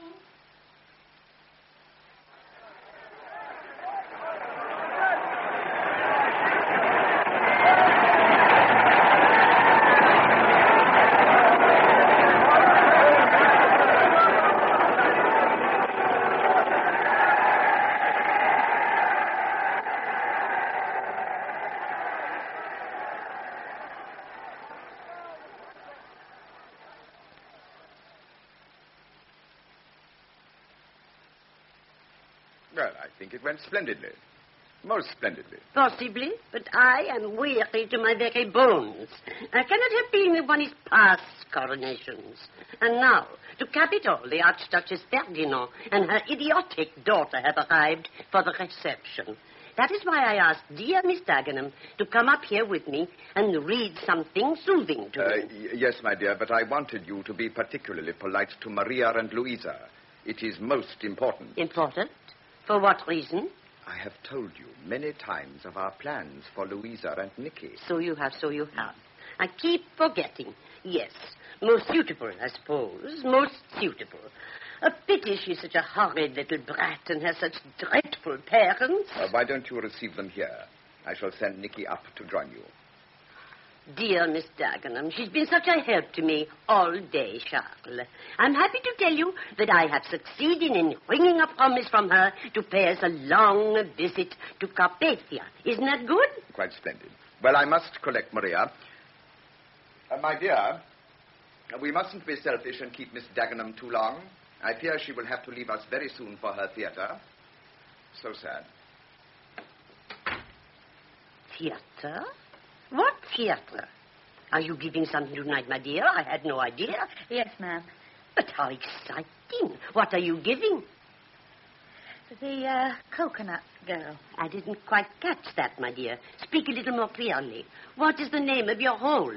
Well, I think it went splendidly. Most splendidly. Possibly, but I am weary to my very bones. I cannot have been with one of his past coronations. And now, to cap it all, the Archduchess Ferdinand and her idiotic daughter have arrived for the reception. That is why I asked dear Miss Dagenham to come up here with me and read something soothing to Uh, me. y- yes, my dear, but I wanted you to be particularly polite to Maria and Louisa. It is most important. Important? For what reason? I have told you many times of our plans for Louisa and Nicky. So you have, so you have. I keep forgetting. Yes, most suitable, I suppose. Most suitable. A pity she's such a horrid little brat and has such dreadful parents. Uh, why don't you receive them here? I shall send Nicky up to join you. Dear Miss Dagenham, she's been such a help to me all day, Charles. I'm happy to tell you that I have succeeded in wringing a promise from her to pay us a long visit to Carpathia. Isn't that good? Quite splendid. Well, I must collect Maria. Uh, my dear, we mustn't be selfish and keep Miss Dagenham too long. I fear she will have to leave us very soon for her theater. So sad. Theater? What theater? Are you giving something tonight, my dear? I had no idea. Yes, ma'am. But how exciting. What are you giving? The uh, coconut girl. I didn't quite catch that, my dear. Speak a little more clearly. What is the name of your role?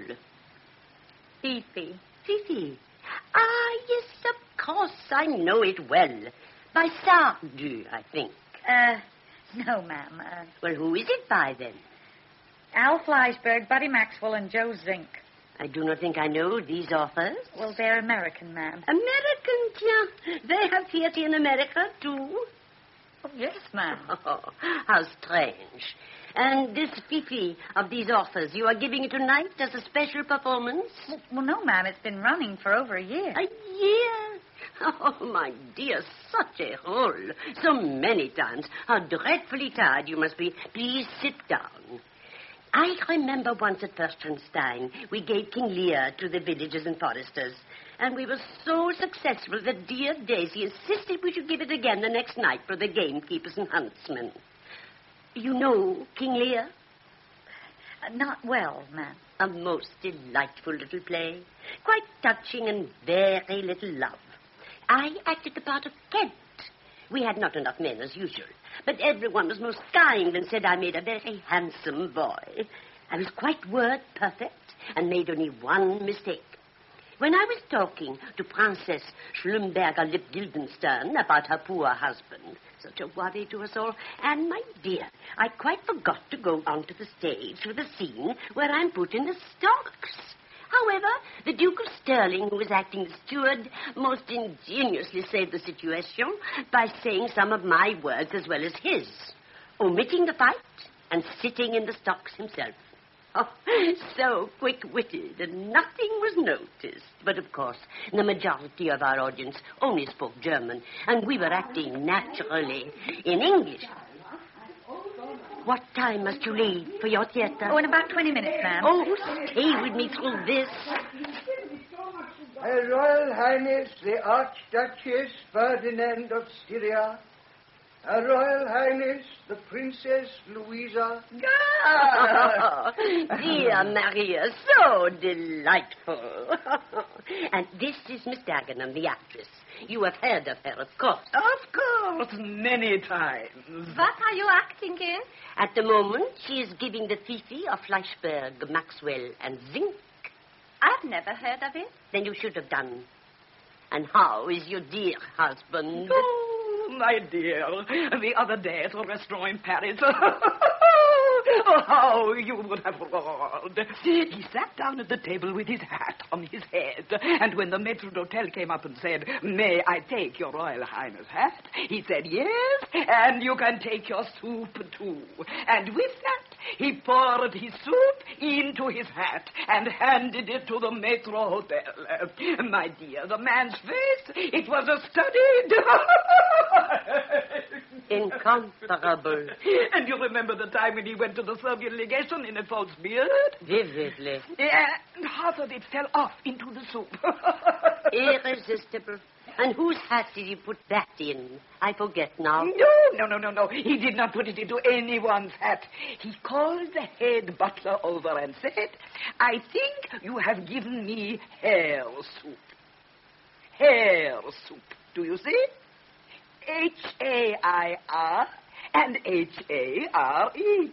Fifi. Fifi. Ah, yes, of course. I know it well. By Sardou, I think. Uh, no, ma'am. Uh, Well, who is it by, then? Al Fleisberg, Buddy Maxwell, and Joe Zink. I do not think I know these authors. Well, they're American, ma'am. American, tiens. They have theater in America, too. Oh, yes, ma'am. Oh, how strange. And this Fifi of these authors, you are giving it tonight as a special performance? Well, no, ma'am. It's been running for over a year. A year? Oh, my dear, such a hole. So many times. How dreadfully tired you must be. Please sit down. I remember once at Fürstenstein, we gave King Lear to the villagers and foresters, and we were so successful that dear Daisy insisted we should give it again the next night for the gamekeepers and huntsmen. You know King Lear? Uh, not well, ma'am. A most delightful little play, quite touching and very little love. I acted the part of Kent. We had not enough men as usual, but everyone was most kind and said I made a very handsome boy. I was quite word perfect and made only one mistake. When I was talking to Princess Schlumberger Lip-Guildenstern about her poor husband, such a worry to us all, and my dear, I quite forgot to go onto the stage for the scene where I'm put in the stocks. However, the Duke of Stirling, who was acting the steward, most ingeniously saved the situation by saying some of my words as well as his, omitting the fight and sitting in the stocks himself. Oh, so quick-witted, and nothing was noticed. But, of course, the majority of our audience only spoke German, and we were acting naturally in English. What time must you leave for your theater? Oh, in about twenty minutes, ma'am. Oh, stay with me through this. Her Royal Highness, the Archduchess Ferdinand of Styria. Her Royal Highness, the Princess Louisa. Oh, dear Maria, so delightful. And this is Miss Dagenham, the actress. You have heard of her, of course. Of course, many times. What are you acting in? At the moment, she is giving the Fifi of Fleischberg, Maxwell, and Zink. I've never heard of it. Then you should have done. And how is your dear husband? Oh, my dear, the other day at a restaurant in Paris. Oh, how you would have roared. He sat down at the table with his hat on his head, and when the maitre d'hotel came up and said, "May I take your Royal Highness hat?" he said, "Yes, and you can take your soup too." And with that, he poured his soup into his hat and handed it to the maitre d'hotel. My dear, the man's face, it was a study. Incomparable. And you remember the time when he went to the Serbian legation in a false beard? Vividly. Yeah, and half of it fell off into the soup. Irresistible. And whose hat did he put that in? I forget now. No, no, no, no, no. He did not put it into anyone's hat. He called the head butler over and said, "I think you have given me hair soup." Hair soup. Do you see? H A I R and H A R E.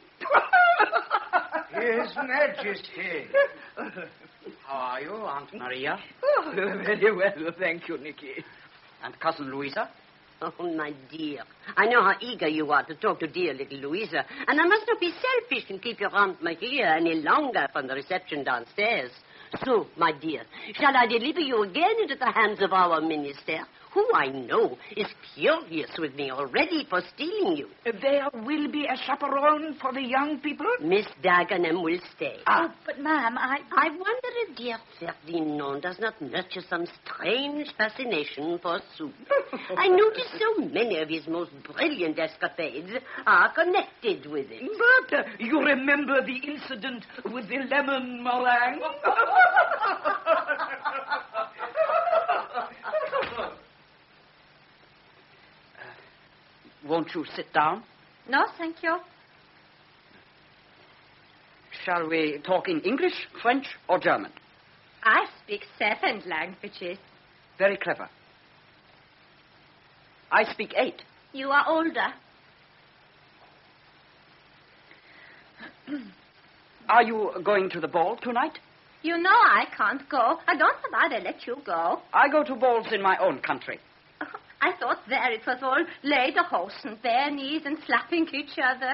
His Majesty. How are you, Aunt Maria? Oh, very well, thank you, Nicky. And Cousin Louisa? Oh, my dear. I know how eager you are to talk to dear little Louisa, and I must not be selfish and keep your Aunt Maria any longer from the reception downstairs. So, my dear, shall I deliver you again into the hands of our minister, who I know is furious with me already for stealing you? There will be a chaperone for the young people? Miss Dagenham will stay. Ah. Oh, but, ma'am, I... I wonder if dear Ferdinand does not nurture some strange fascination for soup. I notice so many of his most brilliant escapades are connected with it. But uh, you remember the incident with the lemon meringue? Won't you sit down? No, thank you. Shall we talk in English, French, or German? I speak seven languages. Very clever. I speak eight. You are older. Are you going to the ball tonight? You know I can't go. I don't know why they let you go. I go to balls in my own country. I thought there it was all lederhosen, bare knees, and slapping each other.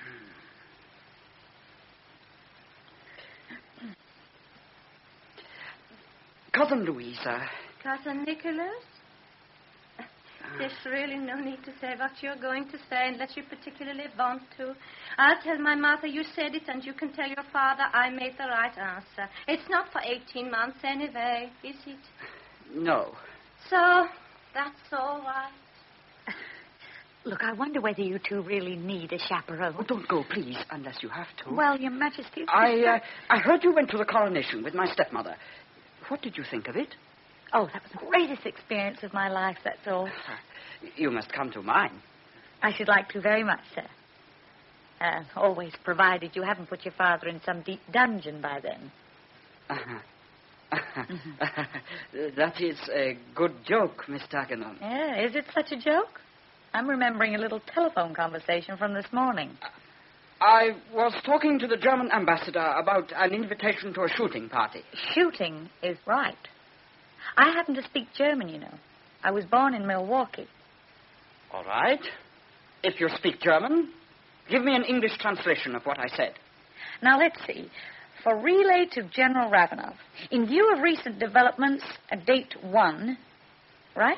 Cousin Louisa. Cousin Nicholas? There's really no need to say what you're going to say unless you particularly want to. I'll tell my mother you said it, and you can tell your father I made the right answer. It's not for eighteen months anyway, is it? No. So, that's all right. Look, I wonder whether you two really need a chaperone. Oh, don't go, please, unless you have to. Well, Your Majesty... I, uh, I heard you went to the coronation with my stepmother. What did you think of it? Oh, that was the greatest experience of my life, that's all. You must come to mine. I should like to very much, sir. Uh, always provided you haven't put your father in some deep dungeon by then. Uh-huh. That is a good joke, Miss Dagenham. Yeah, is it such a joke? I'm remembering a little telephone conversation from this morning. I was talking to the German ambassador about an invitation to a shooting party. Shooting is right. I happen to speak German, you know. I was born in Milwaukee. All right. If you speak German, give me an English translation of what I said. Now, let's see. For relay to General Ravenov, in view of recent developments, a date one, right?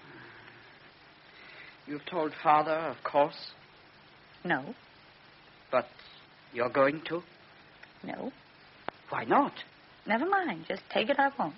You've told Father, of course. No. But you're going to? No. Why not? Never mind. Just take it I won't.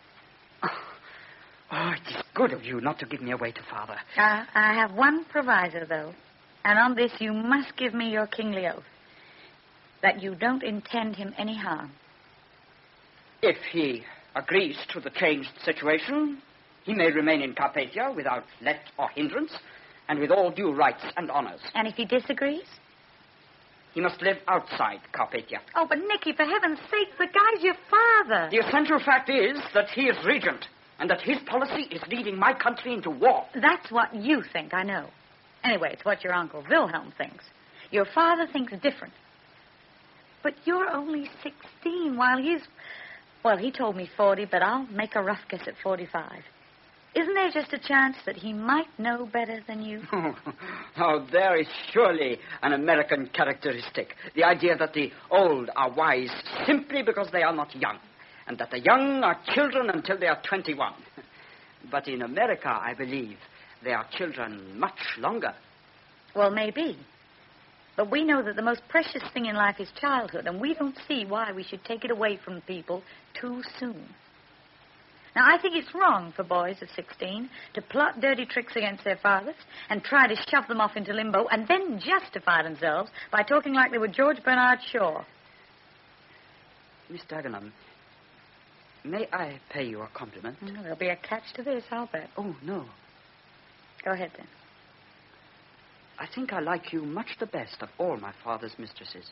Oh, it is good of you not to give me away to Father. Uh, I have one proviso, though. And on this you must give me your kingly oath. That you don't intend him any harm. If he agrees to the changed situation, he may remain in Carpathia without let or hindrance, and with all due rights and honors. And if he disagrees? He must live outside Carpathia. Oh, but Nicky, for heaven's sake, the guy's your father. The essential fact is that he is regent, and that his policy is leading my country into war. That's what you think, I know. Anyway, it's what your Uncle Wilhelm thinks. Your father thinks different. But you're only sixteen, while he's... Well, he told me forty, but I'll make a rough guess at forty-five. Isn't there just a chance that he might know better than you? Oh, there is surely an American characteristic. The idea that the old are wise simply because they are not young, and that the young are children until they are twenty-one. But in America, I believe, they are children much longer. Well, maybe. But we know that the most precious thing in life is childhood, and we don't see why we should take it away from people too soon. Now, I think it's wrong for boys of sixteen to plot dirty tricks against their fathers and try to shove them off into limbo and then justify themselves by talking like they were George Bernard Shaw. Miss Dagenham, may I pay you a compliment? Mm, there'll be a catch to this, I'll bet. Oh, no. Go ahead, then. I think I like you much the best of all my father's mistresses.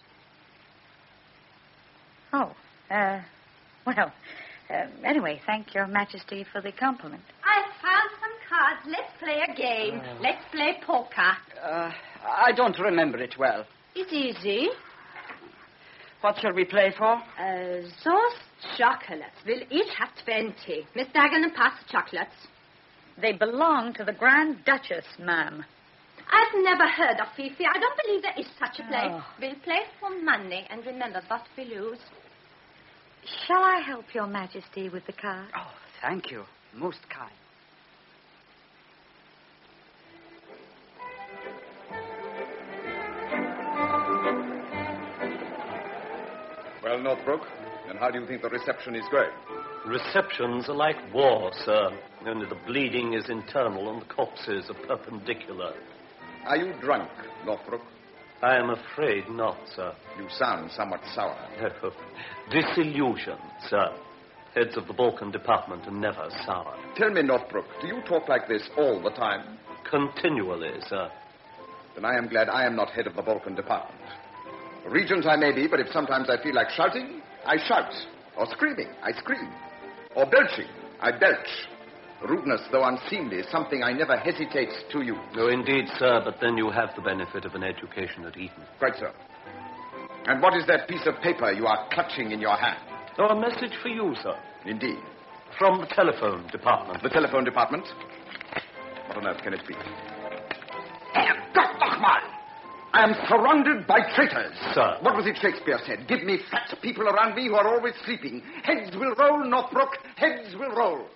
Oh, uh, well, uh, anyway, thank Your Majesty for the compliment. I found some cards. Let's play a game. Uh, Let's play poker. Uh, I don't remember it well. It's easy. What shall we play for? Uh, those chocolates will each have twenty. Miss Dagenham, pass the chocolates. They belong to the Grand Duchess, ma'am. I've never heard of Fifi. I don't believe there is such a play. Oh. We'll play for money, and remember what we lose. Shall I help Your Majesty with the card? Oh, thank you. Most kind. Well, Northbrook, and how do you think the reception is going? Receptions are like war, sir. Only the bleeding is internal and the corpses are perpendicular. Are you drunk, Northbrook? I am afraid not, sir. You sound somewhat sour. Disillusion, sir. Heads of the Balkan Department are never sour. Tell me, Northbrook, do you talk like this all the time? Continually, sir. Then I am glad I am not head of the Balkan Department. Regent I may be, but if sometimes I feel like shouting, I shout. Or screaming, I scream. Or belching, I belch. Rudeness, though unseemly, is something I never hesitate to use. No, indeed, sir, but then you have the benefit of an education at Eton. Quite so. And what is that piece of paper you are clutching in your hand? Oh, a message for you, sir. Indeed. From the telephone department. The telephone department? What on earth can it be? Herrgott nochmal! I am surrounded by traitors. Sir. What was it Shakespeare said? Give me fat people around me who are always sleeping. Heads will roll, Northbrook. Heads will roll.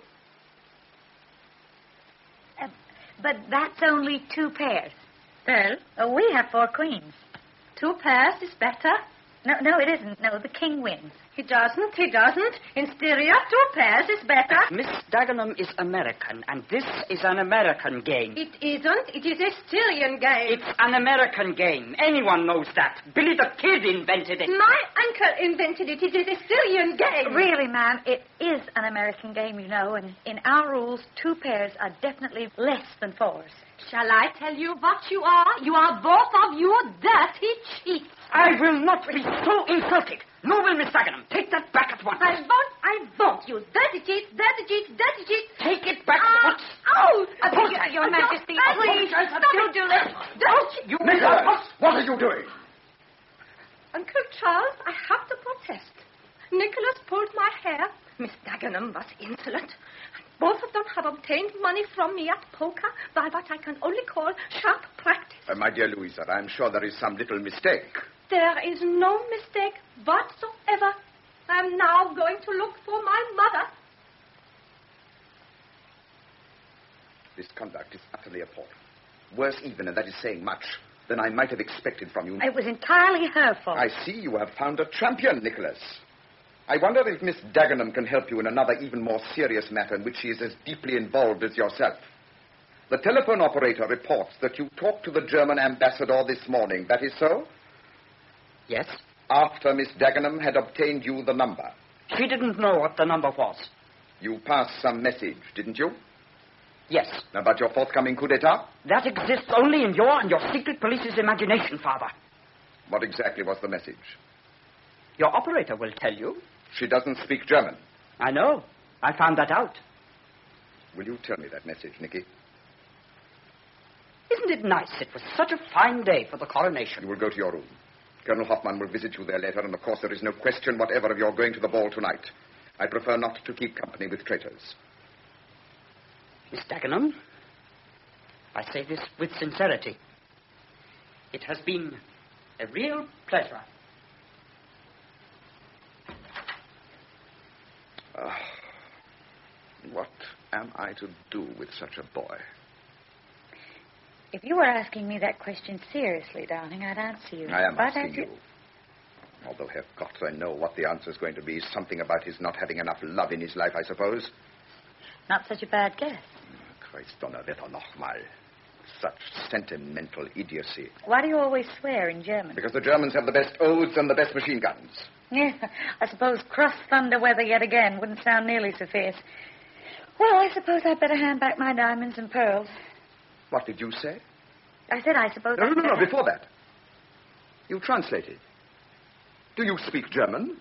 Uh, but that's only two pairs. Well, uh, we have four queens. Two pairs is better. No, no, it isn't. No, the king wins. He doesn't, he doesn't. In stereo, two pairs is better. Miss Dagenham is American, and this is an American game. It isn't. It is a Styrian game. It's an American game. Anyone knows that. Billy the Kid invented it. My uncle invented it. It is a Styrian game. Really, ma'am, it is an American game, you know, and in our rules, two pairs are definitely less than fours. Shall I tell you what you are? You are both of you dirty cheats. I will not be so insulted. No will, Miss Dagenham. Take that back at once. I won't, I won't, you dirty cheats, dirty cheats, dirty cheats. Take it back uh, at once. Oh! Uh, Your, your, Your Majesty, please, stop don't do this. Don't you... Nicholas, what are you doing? Uncle Charles, I have to protest. Nicholas pulled my hair. Miss Dagenham was insolent. Both of them have obtained money from me at poker by what I can only call sharp practice. Uh, my dear Louisa, I'm sure there is some little mistake. There is no mistake whatsoever. I am now going to look for my mother. This conduct is utterly appalling. Worse even, and that is saying much, than I might have expected from you. It was entirely her fault. I see you have found a champion, Nicholas. I wonder if Miss Dagenham can help you in another even more serious matter in which she is as deeply involved as yourself. The telephone operator reports that you talked to the German ambassador this morning. That is so? Yes? After Miss Dagenham had obtained you the number. She didn't know what the number was. You passed some message, didn't you? Yes. About your forthcoming coup d'etat? That exists only in your and your secret police's imagination, Father. What exactly was the message? Your operator will tell you. She doesn't speak German. I know. I found that out. Will you tell me that message, Nicky? Isn't it nice? It was such a fine day for the coronation. You will go to your room. Colonel Hoffman will visit you there later, and of course there is no question whatever of your going to the ball tonight. I prefer not to keep company with traitors. Miss Dagenham, I say this with sincerity. It has been a real pleasure. Uh, what am I to do with such a boy? If you were asking me that question seriously, darling, I'd answer you. I am but asking I you. Although, Herrgott, I know what the answer is going to be. Something about his not having enough love in his life, I suppose. Not such a bad guess. Christ donnerwetter nochmal. Such sentimental idiocy. Why do you always swear in German? Because the Germans have the best oaths and the best machine guns. Yeah, I suppose cross thunder weather yet again wouldn't sound nearly so fierce. Well, I suppose I'd better hand back my diamonds and pearls. What did you say? I said I suppose No, I'd no, no, better... before that. You translated. Do you speak German?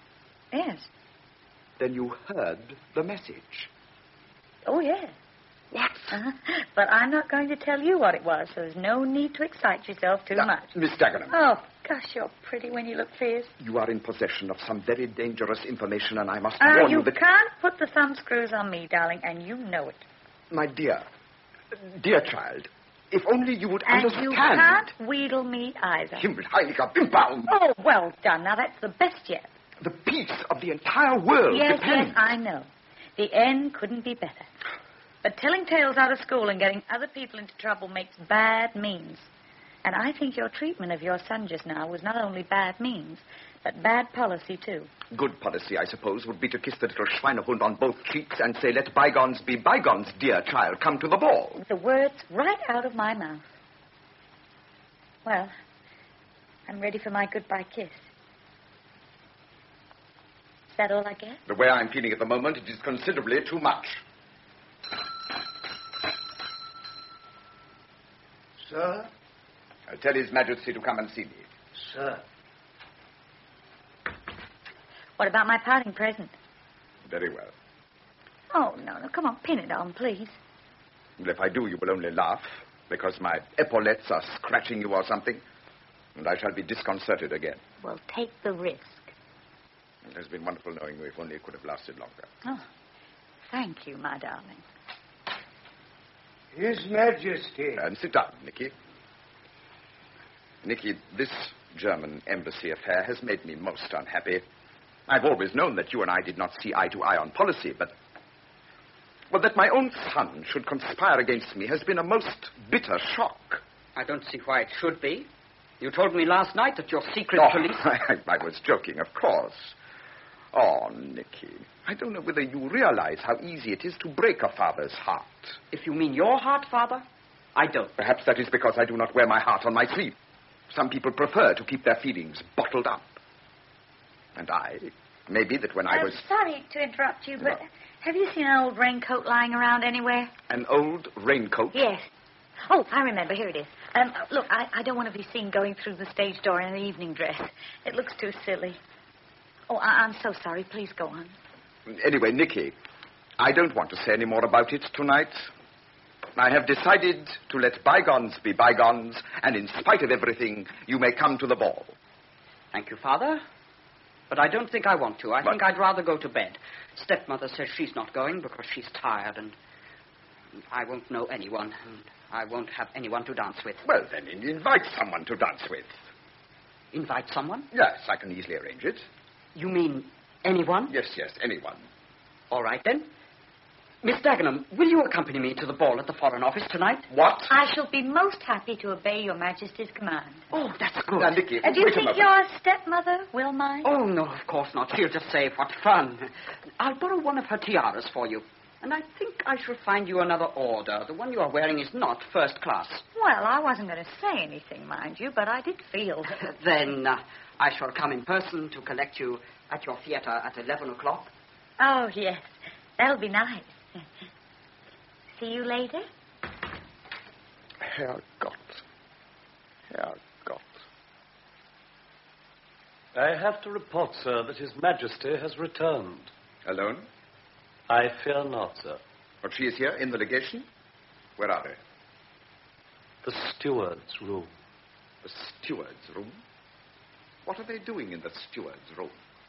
Yes. Then you heard the message. Oh, yes. What? Uh, but I'm not going to tell you what it was, so there's no need to excite yourself too Now, much. Miss Dagenham. Oh, gosh, you're pretty when you look fierce. You are in possession of some very dangerous information, and I must Uh, warn you you that... can't put the thumb screws on me, darling, and you know it. My dear, dear child, if only you would And understand... you can't wheedle me either. Himmel, Heiliger Bimbaum. Oh, well done. Now, that's the best yet. The peace of the entire world Yes, depends... yes, I know. The end couldn't be better. But telling tales out of school and getting other people into trouble makes bad means. And I think your treatment of your son just now was not only bad means, but bad policy, too. Good policy, I suppose, would be to kiss the little Schweinehund on both cheeks and say, let bygones be bygones, dear child. Come to the ball. The words right out of my mouth. Well, I'm ready for my goodbye kiss. Is that all I get? The way I'm feeling at the moment, it is considerably too much. Sir? Uh, tell His Majesty to come and see me. Sir. What about my parting present? Very well. Oh, no, no, come on, pin it on, please. And if I do, you will only laugh, because my epaulettes are scratching you or something, and I shall be disconcerted again. Well, take the risk. It has been wonderful knowing you, if only it could have lasted longer. Oh, thank you, my darling. His Majesty. And sit down, Nicky. Nicky, this German embassy affair has made me most unhappy. I've always known that you and I did not see eye to eye on policy, but... Well, that my own son should conspire against me has been a most bitter shock. I don't see why it should be. You told me last night that your secret Oh, police... I, I was joking, of course. Oh, Nicky, I don't know whether you realize how easy it is to break a father's heart. If you mean your heart, Father, I don't. Perhaps that is because I do not wear my heart on my sleeve. Some people prefer to keep their feelings bottled up. And I, maybe that when I I'm was... sorry to interrupt you, but No. have you seen an old raincoat lying around anywhere? An old raincoat? Yes. Oh, I remember. Here it is. Um, look, I, I don't want to be seen going through the stage door in an evening dress. It looks too silly. Oh, I, I'm so sorry. Please go on. Anyway, Nicky, I don't want to say any more about it tonight. I have decided to let bygones be bygones, and in spite of everything, you may come to the ball. Thank you, Father. But I don't think I want to. I But- think I'd rather go to bed. Stepmother says she's not going because she's tired, and I won't know anyone, and I won't have anyone to dance with. Well, then invite someone to dance with. Invite someone? Yes, I can easily arrange it. You mean anyone? Yes, yes, anyone. All right, then. Miss Dagenham, will you accompany me to the ball at the Foreign Office tonight? What? I shall be most happy to obey your Majesty's command. Oh, that's good. Now, Nicky, Uh, do you wait a think moment. your stepmother will mind? Oh, no, of course not. She'll just say, what fun. I'll borrow one of her tiaras for you. And I think I shall find you another order. The one you are wearing is not first class. Well, I wasn't going to say anything, mind you, but I did feel. Then uh, I shall come in person to collect you at your theater at eleven o'clock. Oh, yes. That'll be nice. See you later? Herrgott. Herrgott. I have to report, sir, that His Majesty has returned. Alone? I fear not, sir. But she is here in the legation? Where are they? The steward's room. The steward's room? What are they doing in the steward's room?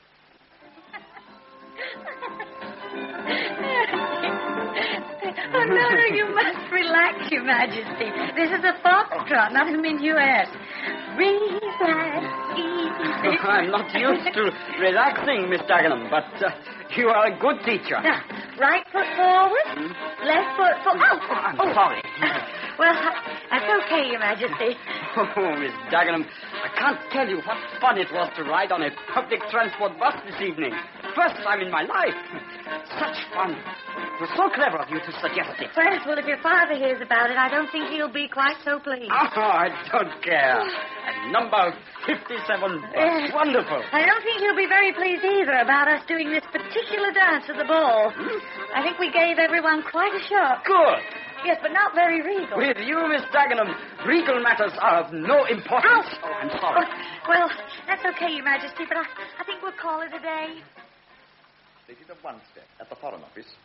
Oh, no, no, you must relax, Your Majesty. This is a foxtrot, not a minuet. Relax, easy. I'm not used to relaxing, Miss Dagenham, but uh, you are a good teacher. Now, right foot forward, left foot forward. Oh, Oh, I'm sorry. Well, that's okay, Your Majesty. Oh, Miss Dagenham, I can't tell you what fun it was to ride on a public transport bus this evening. First time in my life. Such fun. It was so clever of you to suggest it. Well, well, if your father hears about it, I don't think he'll be quite so pleased. Oh, I don't care. And number fifty-seven bus. Yes. Wonderful. I don't think he'll be very pleased either about us doing this particular dance at the ball. I think we gave everyone quite a shock. Good. Yes, but not very regal. With you, Miss Dagenham, regal matters are of no importance. Ouch. Oh, I'm sorry. Oh, well, that's okay, Your Majesty, but I, I think we'll call it a day. They did a one step at the Foreign Office.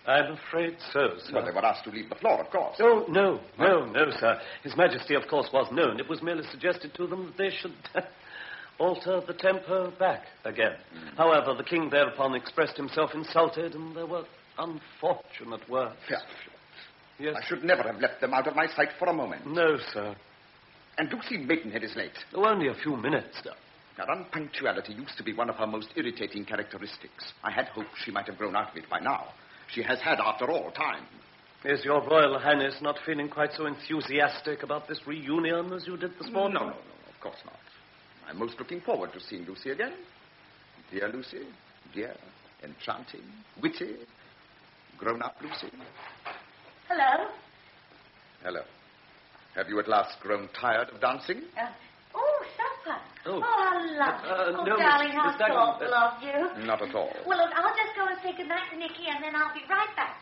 I'm afraid so, sir. Well, they were asked to leave the floor, of course. Oh, no, no, no, sir. His Majesty, of course, was known. It was merely suggested to them that they should alter the tempo back again. Mm. However, the king thereupon expressed himself insulted, and there were unfortunate words. Yeah. Yes. I should never have left them out of my sight for a moment. No, sir. And Lucy Maidenhead is late. Oh, only a few minutes, sir. Her unpunctuality used to be one of her most irritating characteristics. I had hoped she might have grown out of it by now. She has had, after all, time. Is your Royal Highness not feeling quite so enthusiastic about this reunion as you did this morning? No, no, no, of course not. I'm most looking forward to seeing Lucy again. Dear Lucy, dear, enchanting, witty, grown-up Lucy. Hello. Hello. Have you at last grown tired of dancing? Uh, oh, supper. Oh. Oh, I love Uh, it. uh, oh, no, darling, Miss- how Miss Dagenham, thoughtful uh, of you. Not at all. Well, look, I'll just go and say goodnight to Nicky, and then I'll be right back.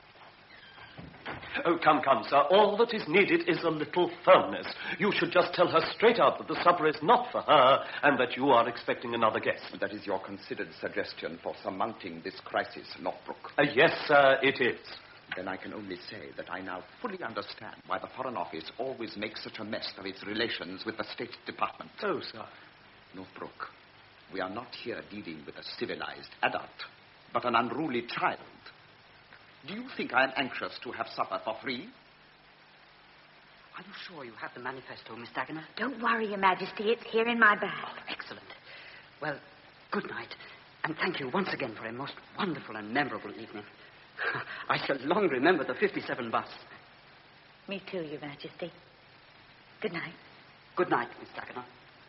Oh, come, come, sir. All that is needed is a little firmness. You should just tell her straight out that the supper is not for her and that you are expecting another guest. That is your considered suggestion for surmounting this crisis, Northbrook. Uh, yes, sir, it is. Then I can only say that I now fully understand why the Foreign Office always makes such a mess of its relations with the State Department. Oh, sir. Northbrook, we are not here dealing with a civilized adult, but an unruly child. Do you think I am anxious to have supper for free? Are you sure you have the manifesto, Miss Dagenham? Don't worry, Your Majesty. It's here in my bag. Oh, excellent. Well, good night. And thank you once again for a most wonderful and memorable evening. I shall long remember the fifty-seven bus. Me too, Your Majesty. Good night. Good night, Miss Dagenham.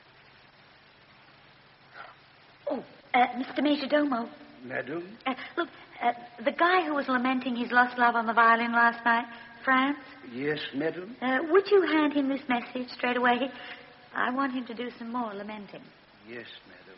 Oh, uh, Mister Majordomo. Madam? Uh, look, uh, the guy who was lamenting his lost love on the violin last night, Franz, Yes, madam? uh, would you hand him this message straight away? I want him to do some more lamenting. Yes, madam.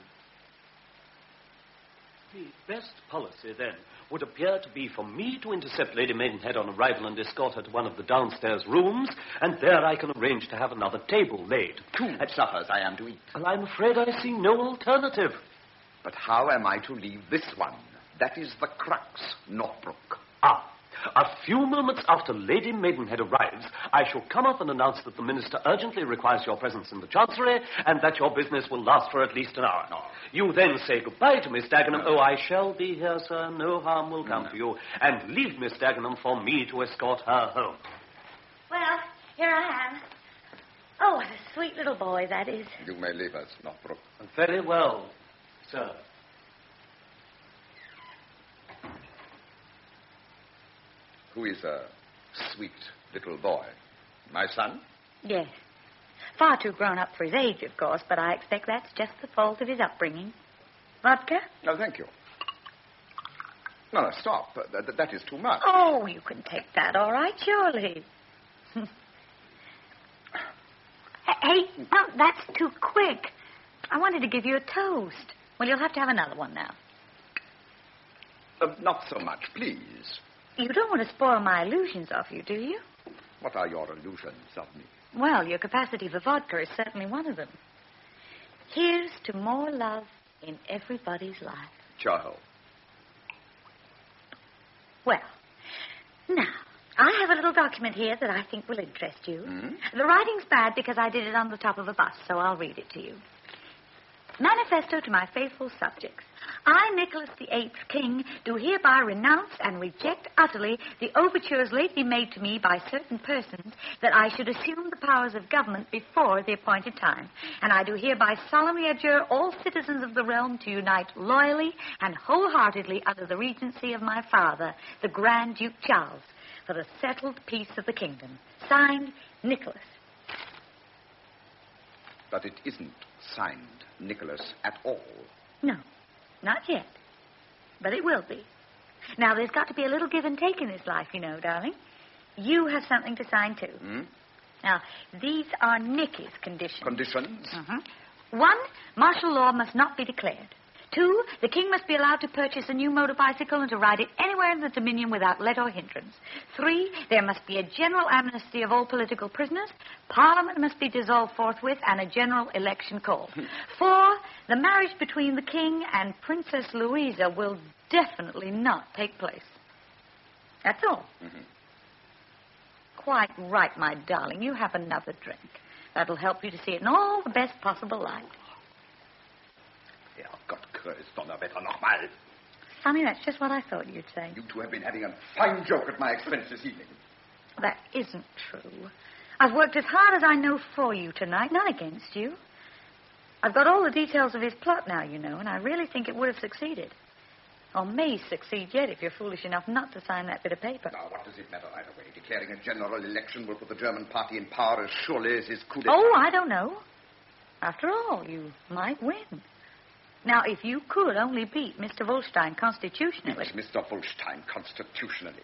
The best policy, then, would appear to be for me to intercept Lady Maidenhead on arrival and escort her to one of the downstairs rooms, and there I can arrange to have another table laid. Two suppers I am to eat. Well, I'm afraid I see no alternative. But how am I to leave this one? That is the crux, Northbrook. Ah, a few moments after Lady Maidenhead arrives, I shall come up and announce that the minister urgently requires your presence in the chancery and that your business will last for at least an hour. No. You then say goodbye to Miss Dagenham. No. Oh, I shall be here, sir. No harm will come No. to you. And leave Miss Dagenham for me to escort her home. Well, here I am. Oh, what a sweet little boy that is. You may leave us, Northbrook. Very well, sir. Who is a sweet little boy? My son? Yes. Far too grown up for his age, of course, but I expect that's just the fault of his upbringing. Vodka? No, thank you. No, no, stop. Uh, th- that is too much. Oh, you can take that all right, surely. Hey, no, that's too quick. I wanted to give you a toast. Well, you'll have to have another one now. Uh, not so much, please. You don't want to spoil my illusions of you, do you? What are your illusions of me? Well, your capacity for vodka is certainly one of them. Here's to more love in everybody's life. Charles. Well, now, I have a little document here that I think will interest you. Hmm? The writing's bad because I did it on the top of a bus, so I'll read it to you. Manifesto to my faithful subjects. I, Nicholas the Eighth, King, do hereby renounce and reject utterly the overtures lately made to me by certain persons that I should assume the powers of government before the appointed time. And I do hereby solemnly adjure all citizens of the realm to unite loyally and wholeheartedly under the regency of my father, the Grand Duke Charles, for the settled peace of the kingdom. Signed, Nicholas. But it isn't signed Nicholas at all. No, not yet. But it will be. Now, there's got to be a little give and take in this life, you know, darling. You have something to sign, too. Hmm? Now, these are Nicky's conditions. Conditions? Mm-hmm. One, martial law must not be declared. Two, the king must be allowed to purchase a new motor bicycle and to ride it anywhere in the Dominion without let or hindrance. Three, there must be a general amnesty of all political prisoners. Parliament must be dissolved forthwith and a general election called. Four, the marriage between the king and Princess Louisa will definitely not take place. That's all. Mm-hmm. Quite right, my darling. You have another drink. That'll help you to see it in all the best possible light. Herrgott, grüß Donnerwetter nochmal. Sonny, that's just what I thought you'd say. You two have been having a fine joke at my expense this evening. That isn't true. I've worked as hard as I know for you tonight, not against you. I've got all the details of his plot now, you know, and I really think it would have succeeded. Or may succeed yet if you're foolish enough not to sign that bit of paper. Now, what does it matter either way? Declaring a general election will put the German party in power as surely as his coup d'etat. Oh, I don't know. After all, you might win. Now, if you could only beat Mister Wolstein constitutionally... Beat Mister Wolstein constitutionally.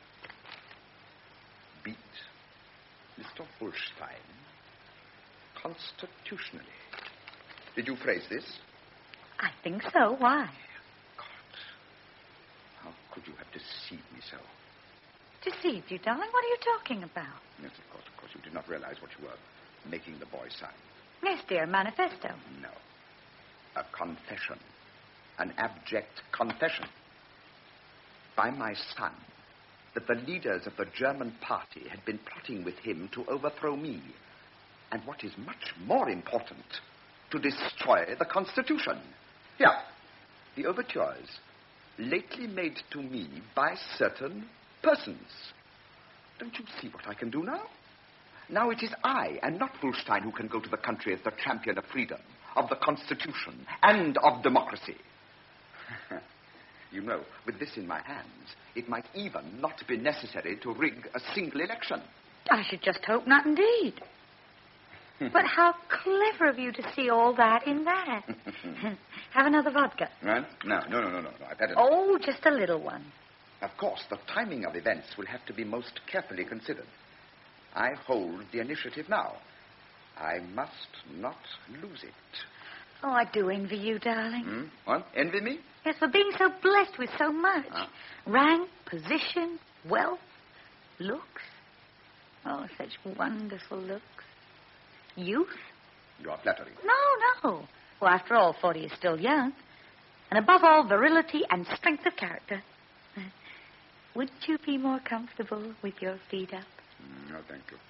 Beat Mister Wolstein constitutionally. Did you phrase this? I think so. Why? God. How could you have deceived me so? Deceived you, darling? What are you talking about? Yes, of course, of course. You did not realize what you were making the boy sign. Yes, dear, manifesto. No. A confession. An abject confession. By my son, that the leaders of the German party had been plotting with him to overthrow me. And what is much more important, to destroy the Constitution. Here, the overtures lately made to me by certain persons. Don't you see what I can do now? Now it is I, and not Wolstein, who can go to the country as the champion of freedom, of the Constitution, and of democracy. You know, with this in my hands, it might even not be necessary to rig a single election. I should just hope not, indeed. But how clever of you to see all that in that. Have another vodka. Right? No, no, no, no, no. I've had enough. Oh, just a little one. Of course, the timing of events will have to be most carefully considered. I hold the initiative now. I must not lose it. Oh, I do envy you, darling. Hmm? What? Envy me? Yes, for being so blessed with so much. Ah. Rank, position, wealth, looks. Oh, such wonderful looks. Youth? You are flattering. No, no. Well, after all, forty is still young. And above all, virility and strength of character. Wouldn't you be more comfortable with your feet up? Mm, no, thank you.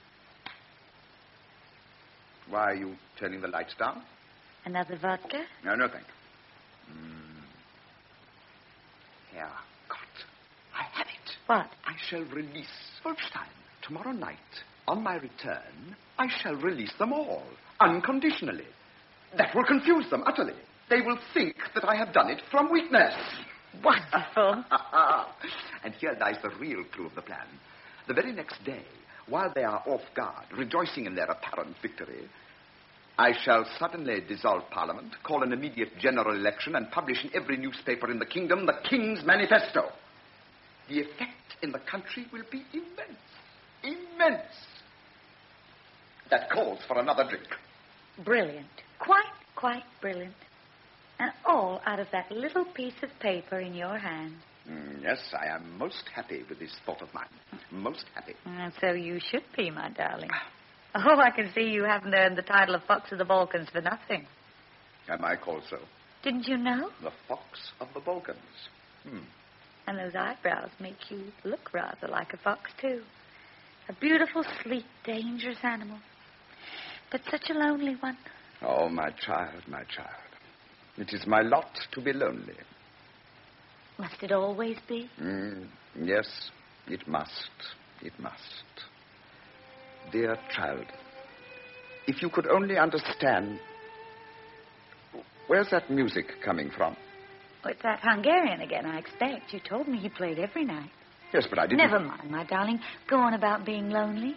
Why are you turning the lights down? Another vodka? No, no, thank you. Mm. Yeah, God, I have it. What? I shall release Wolfstein tomorrow night. On my return, I shall release them all, unconditionally. That will confuse them utterly. They will think that I have done it from weakness. Wonderful. And here lies the real clue of the plan. The very next day, while they are off guard, rejoicing in their apparent victory, I shall suddenly dissolve Parliament, call an immediate general election, and publish in every newspaper in the kingdom the King's Manifesto. The effect in the country will be immense. Immense. That calls for another drink. Brilliant. Quite, quite brilliant. And all out of that little piece of paper in your hand. Mm, yes, I am most happy with this thought of mine. Most happy. And so you should be, my darling. Oh, I can see you haven't earned the title of Fox of the Balkans for nothing. Am I called so? Didn't you know? The Fox of the Balkans. Hmm. And those eyebrows make you look rather like a fox, too. A beautiful, sleek, dangerous animal. But such a lonely one. Oh, my child, my child. It is my lot to be lonely. Must it always be? Mm, yes, it must. It must. Dear child, if you could only understand... Where's that music coming from? Oh, it's that Hungarian again, I expect. You told me he played every night. Yes, but I didn't... Never mind, my darling. Go on about being lonely.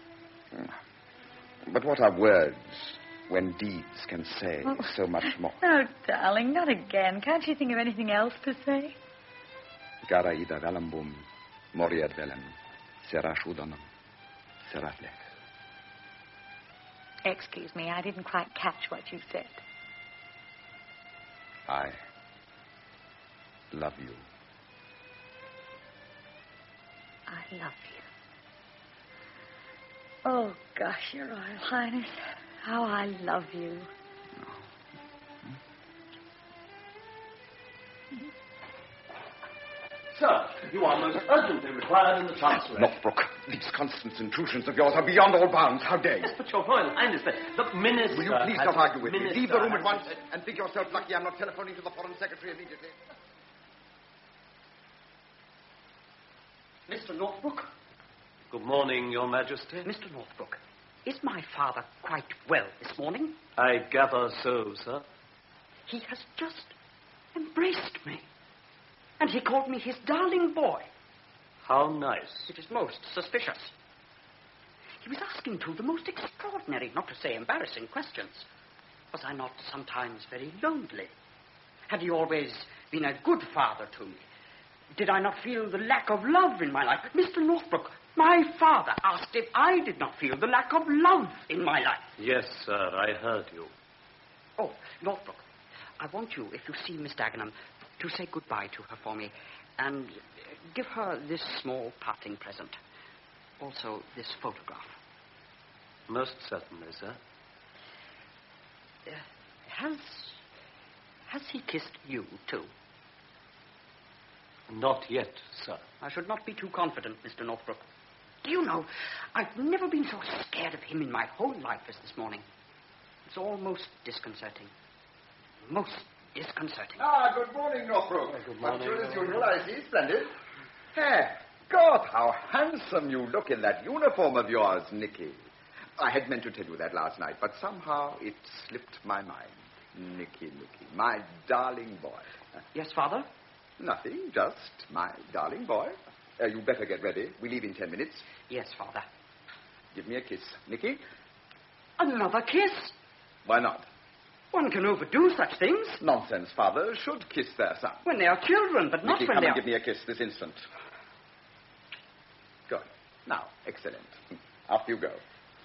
But what are words when deeds can say Oh. so much more? Oh, darling, not again. Can't you think of anything else to say? Gara ida velembum, moriad velem, serash udanum, seratlech. Excuse me, I didn't quite catch what you said. I love you. I love you. Oh, gosh, Your Royal Highness, how I love you. Sir, You are most urgently required in the Chancellery. Northbrook, these constant intrusions of yours are beyond all bounds. How dare you? Yes, but Your Royal Highness, the, the Minister... Will you please has- not argue with Minister me? Leave the room has- at once and think yourself lucky I'm not telephoning to the Foreign Secretary immediately. Mister Northbrook? Good morning, Your Majesty. Mister Northbrook, is my father quite well this morning? I gather so, sir. He has just embraced me. And he called me his darling boy. How nice. It is most suspicious. He was asking, too, the most extraordinary, not to say embarrassing questions. Was I not sometimes very lonely? Had he always been a good father to me? Did I not feel the lack of love in my life? Mister Northbrook, my father asked if I did not feel the lack of love in my life. Yes, sir, I heard you. Oh, Northbrook, I want you, if you see Miss Dagenham, to say goodbye to her for me and give her this small parting present. Also, this photograph. Most certainly, sir. Uh, has... has he kissed you, too? Not yet, sir. I should not be too confident, Mister Northbrook. Do you know, I've never been so scared of him in my whole life as this morning. It's almost disconcerting. Most disconcerting. Ah, good morning, Northbrook. good morning. Punctual as usual, I see. Splendid. Hey, God, how handsome you look in that uniform of yours, Nicky. I had meant to tell you that last night, but somehow it slipped my mind. Nicky, Nicky, my darling boy. Yes, Father? Nothing, just my darling boy. Uh, you better get ready. We leave in ten minutes. Yes, Father. Give me a kiss, Nicky. Another kiss? Why not? One can overdo such things. Nonsense, fathers should kiss their son. When they are children, but not Nicky, when come they and are... give me a kiss this instant. Good. Now, excellent. Off you go.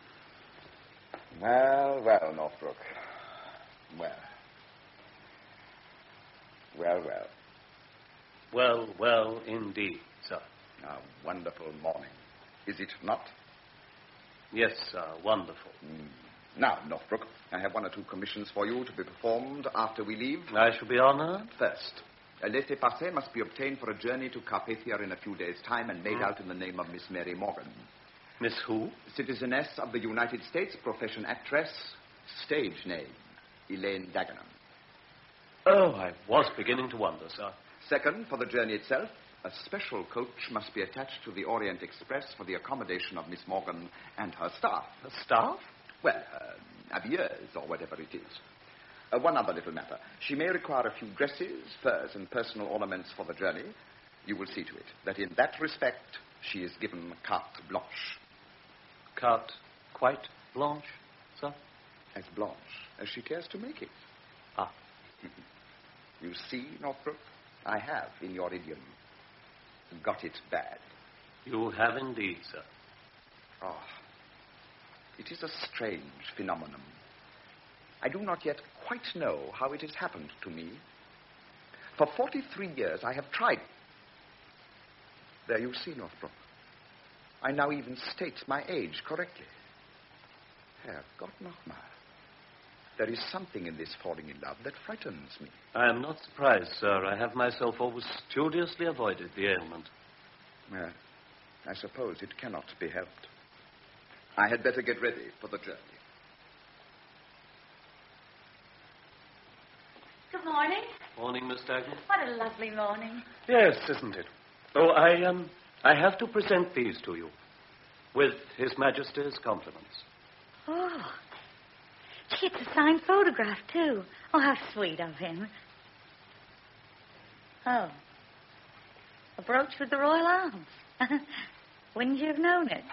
Well, well, Northbrook. Well. Well, well. Well, well, indeed, sir. A wonderful morning. Is it not? Yes, sir, wonderful. Mm. Now, Northbrook, I have one or two commissions for you to be performed after we leave. I shall be honored. First, a laissez-passer must be obtained for a journey to Carpathia in a few days' time and made Hmm. out in the name of Miss Mary Morgan. Miss who? Citizeness of the United States, profession actress, stage name, Elaine Dagenham. Oh, I was beginning to wonder, sir. Second, for the journey itself, a special coach must be attached to the Orient Express for the accommodation of Miss Morgan and her staff. The staff? Well, uh, habilleurs, or whatever it is. Uh, one other little matter. She may require a few dresses, furs, and personal ornaments for the journey. You will see to it that in that respect she is given carte blanche. Carte quite blanche, sir? As blanche as she cares to make it. Ah. You see, Northbrook, I have, in your idiom, got it bad. You have indeed, sir. Oh, it is a strange phenomenon. I do not yet quite know how it has happened to me. For forty-three years I have tried. There you see, Northbrook. I now even state my age correctly. Herr Gott nochmal. There is something in this falling in love that frightens me. I am not surprised, sir. I have myself always studiously avoided the ailment. Well, I suppose it cannot be helped. I had better get ready for the journey. Good morning. Morning, Miss Dagenham. What a lovely morning. Yes, isn't it? Oh, I, um, I have to present these to you. With His Majesty's compliments. Oh. Gee, it's a signed photograph, too. Oh, how sweet of him. Oh. A brooch with the royal arms. Wouldn't you have known it?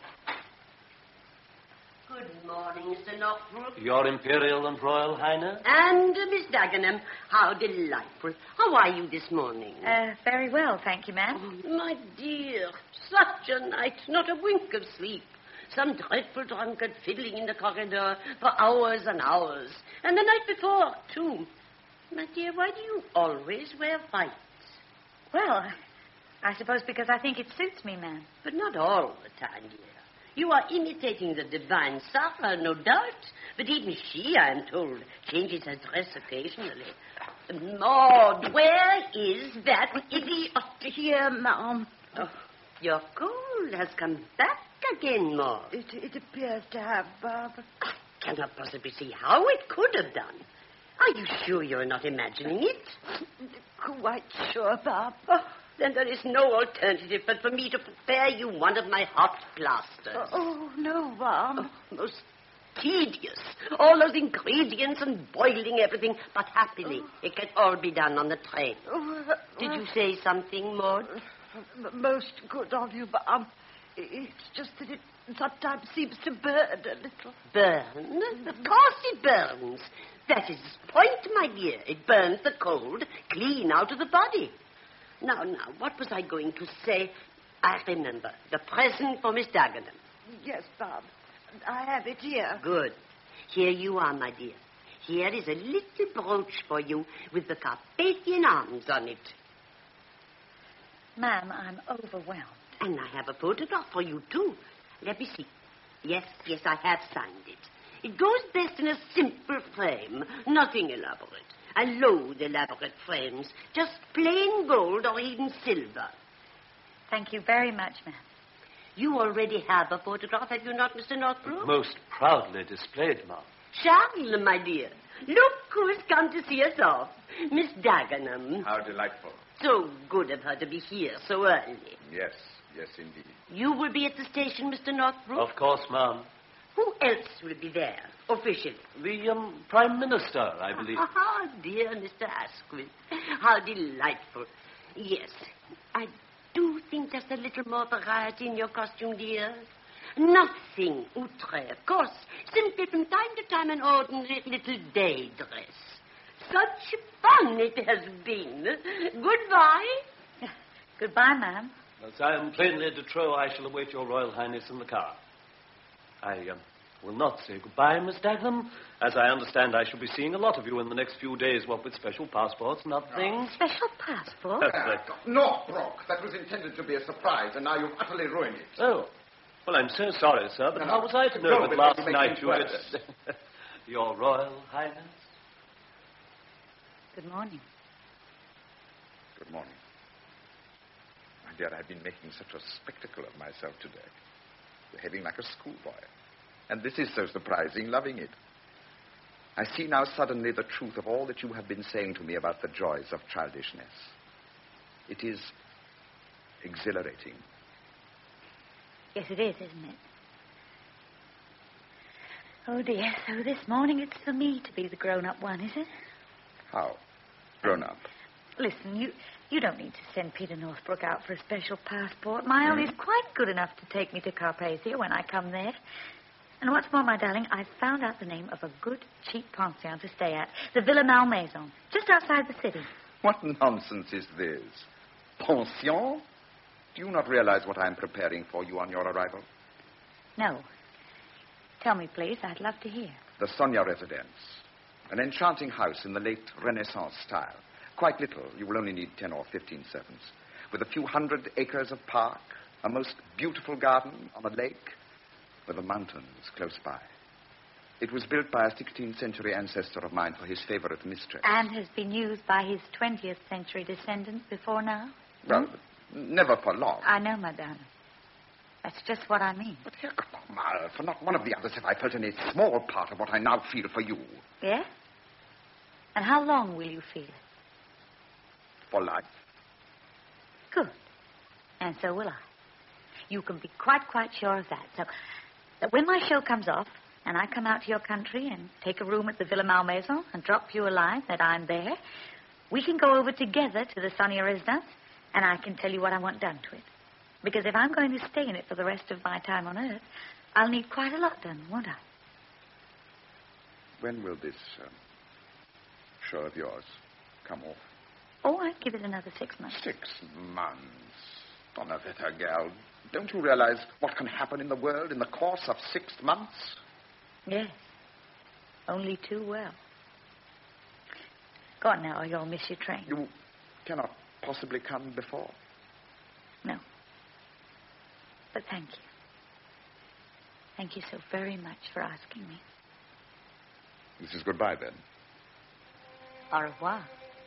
Good morning, Mister Northbrook. Your Imperial and Royal Highness? And uh, Miss Dagenham, how delightful. How are you this morning? Uh, very well, thank you, ma'am. Oh, my dear, such a night, not a wink of sleep. Some dreadful drunkard fiddling in the corridor for hours and hours. And the night before, too. My dear, why do you always wear white? Well, I suppose because I think it suits me, ma'am. But not all the time, dear. You are imitating the divine Sarah, no doubt. But even she, I am told, changes her dress occasionally. Maud, where is that idiot? Here, Ma'am. Oh, your cold has come back again, Maud. It, it appears to have, Bob. I cannot possibly see how it could have done. Are you sure you're not imagining it? Quite sure, Bob. Oh, then there is no alternative but for me to prepare you one of my hot plasters. Oh, no, Bob. Oh, most tedious. All those ingredients and boiling everything. But happily, oh. it can all be done on the train. Oh, uh, Did you say something, Maud? Uh, most good of you, Bob. It's just that it sometimes seems to burn a little. Burn? Of course it burns. That is the point, my dear. It burns the cold clean out of the body. Now, now, what was I going to say? I remember. The present for Miss Dagenham. Yes, Bob. I have it here. Good. Here you are, my dear. Here is a little brooch for you with the Carpathian arms on it. Ma'am, I'm overwhelmed. And I have a photograph for you, too. Let me see. Yes, yes, I have signed it. It goes best in a simple frame, nothing elaborate. I loathe elaborate frames. Just plain gold or even silver. Thank you very much, ma'am. You already have a photograph, have you not, Mister Northbrook? Most proudly displayed, ma'am. Charles, my dear. Look who has come to see us off. Miss Dagenham. How delightful. So good of her to be here so early. Yes, yes, indeed. You will be at the station, Mister Northbrook? Of course, ma'am. Who else will be there, officially? The um, Prime Minister, I believe. Ah, dear Mister Asquith. How delightful. Yes, I do think just a little more variety in your costume, dear. Nothing outre, of course. Simply from time to time an ordinary little day dress. Such fun it has been. Goodbye. Goodbye, ma'am. As I am plainly de trop, I shall await your Royal Highness in the car. I um, will not say goodbye, Miss Dagenham. As I understand, I shall be seeing a lot of you in the next few days, what with special passports and other things. Special passport? That's right. Northbrook, that was intended to be a surprise, and now you've utterly ruined it. Oh. Well, I'm so sorry, sir, but No, how was I to know no, that but last you make night things you worse. had... Your Royal Highness? Good morning. Good morning. My dear, I've been making such a spectacle of myself today. Behaving like a schoolboy. And this is so surprising, loving it. I see now suddenly the truth of all that you have been saying to me about the joys of childishness. It is exhilarating. Yes, it is, isn't it? Oh, dear. So this morning it's for me to be the grown-up one, is it? How? Grown up? Listen, you you don't need to send Peter Northbrook out for a special passport. My own is quite good enough to take me to Carpathia when I come there. And what's more, my darling, I've found out the name of a good, cheap pension to stay at. The Villa Malmaison, just outside the city. What nonsense is this? Pension? Do you not realize what I'm preparing for you on your arrival? No. Tell me, please. I'd love to hear. The Sonia residence. An enchanting house in the late Renaissance style. Quite little. You will only need ten or fifteen servants. With a few hundred acres of park, a most beautiful garden on a lake, with the mountains close by. It was built by a sixteenth century ancestor of mine for his favorite mistress. And has been used by his twentieth century descendants before now? Well, hmm? never for long. I know, madame. That's just what I mean. But here, come on, Mal, for not one of the others have I felt any small part of what I now feel for you. Yeah? And how long will you feel it? For life. Good. And so will I. You can be quite, quite sure of that. So that when my show comes off and I come out to your country and take a room at the Villa Malmaison and drop you a line that I'm there, we can go over together to the Sonia residence and I can tell you what I want done to it. Because if I'm going to stay in it for the rest of my time on Earth, I'll need quite a lot done, won't I? When will this um, show of yours come off? Oh, I'd give it another six months. Six months. Donnerwetter, girl. Don't you realize what can happen in the world in the course of six months? Yes. Only too well. Go on now, or you'll miss your train. You cannot possibly come before. No. But thank you. Thank you so very much for asking me. This is goodbye, then. Au revoir.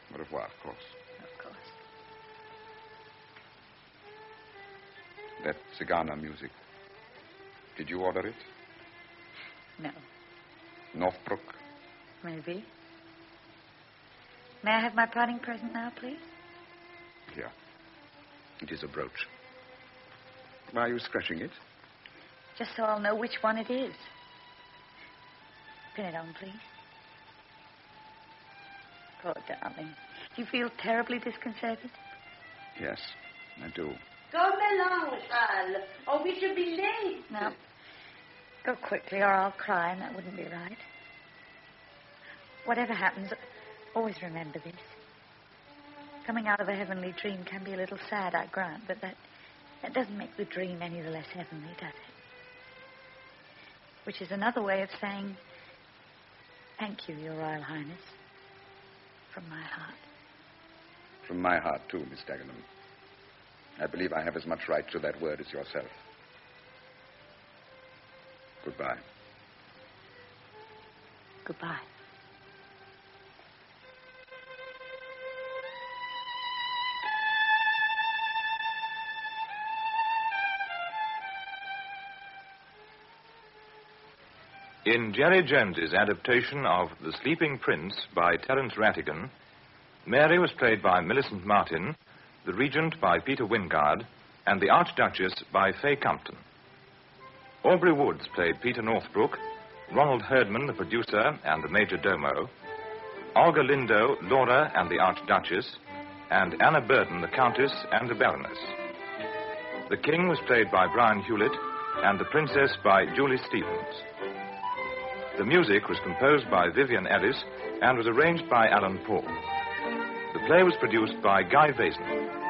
Au revoir, of course. Of course. That Zigana music. Did you order it? No. Northbrook? Maybe. May I have my parting present now, please? Here. It is a brooch. Why are you scratching it? Just so I'll know which one it is. Pin it on, please. Poor darling. Do you feel terribly disconcerted? Yes, I do. Come along, Charles, or we shall be late. Now, go quickly or I'll cry, and that wouldn't be right. Whatever happens, always remember this. Coming out of a heavenly dream can be a little sad, I grant, but that, that doesn't make the dream any the less heavenly, does it? Which is another way of saying, thank you, Your Royal Highness, from my heart. From my heart, too, Miss Dagenham. I believe I have as much right to that word as yourself. Goodbye. Goodbye. In Jerry Jones's adaptation of The Sleeping Prince by Terence Rattigan, Mary was played by Millicent Martin, the Regent by Peter Wingard, and the Archduchess by Fay Compton. Aubrey Woods played Peter Northbrook, Ronald Herdman, the producer and the major domo, Olga Lindo, Laura and the Archduchess, and Anna Burton, the Countess and the Baroness. The King was played by Brian Hewlett, and the Princess by Julie Stevens. The music was composed by Vivian Ellis and was arranged by Alan Paul. The play was produced by Guy Vaison.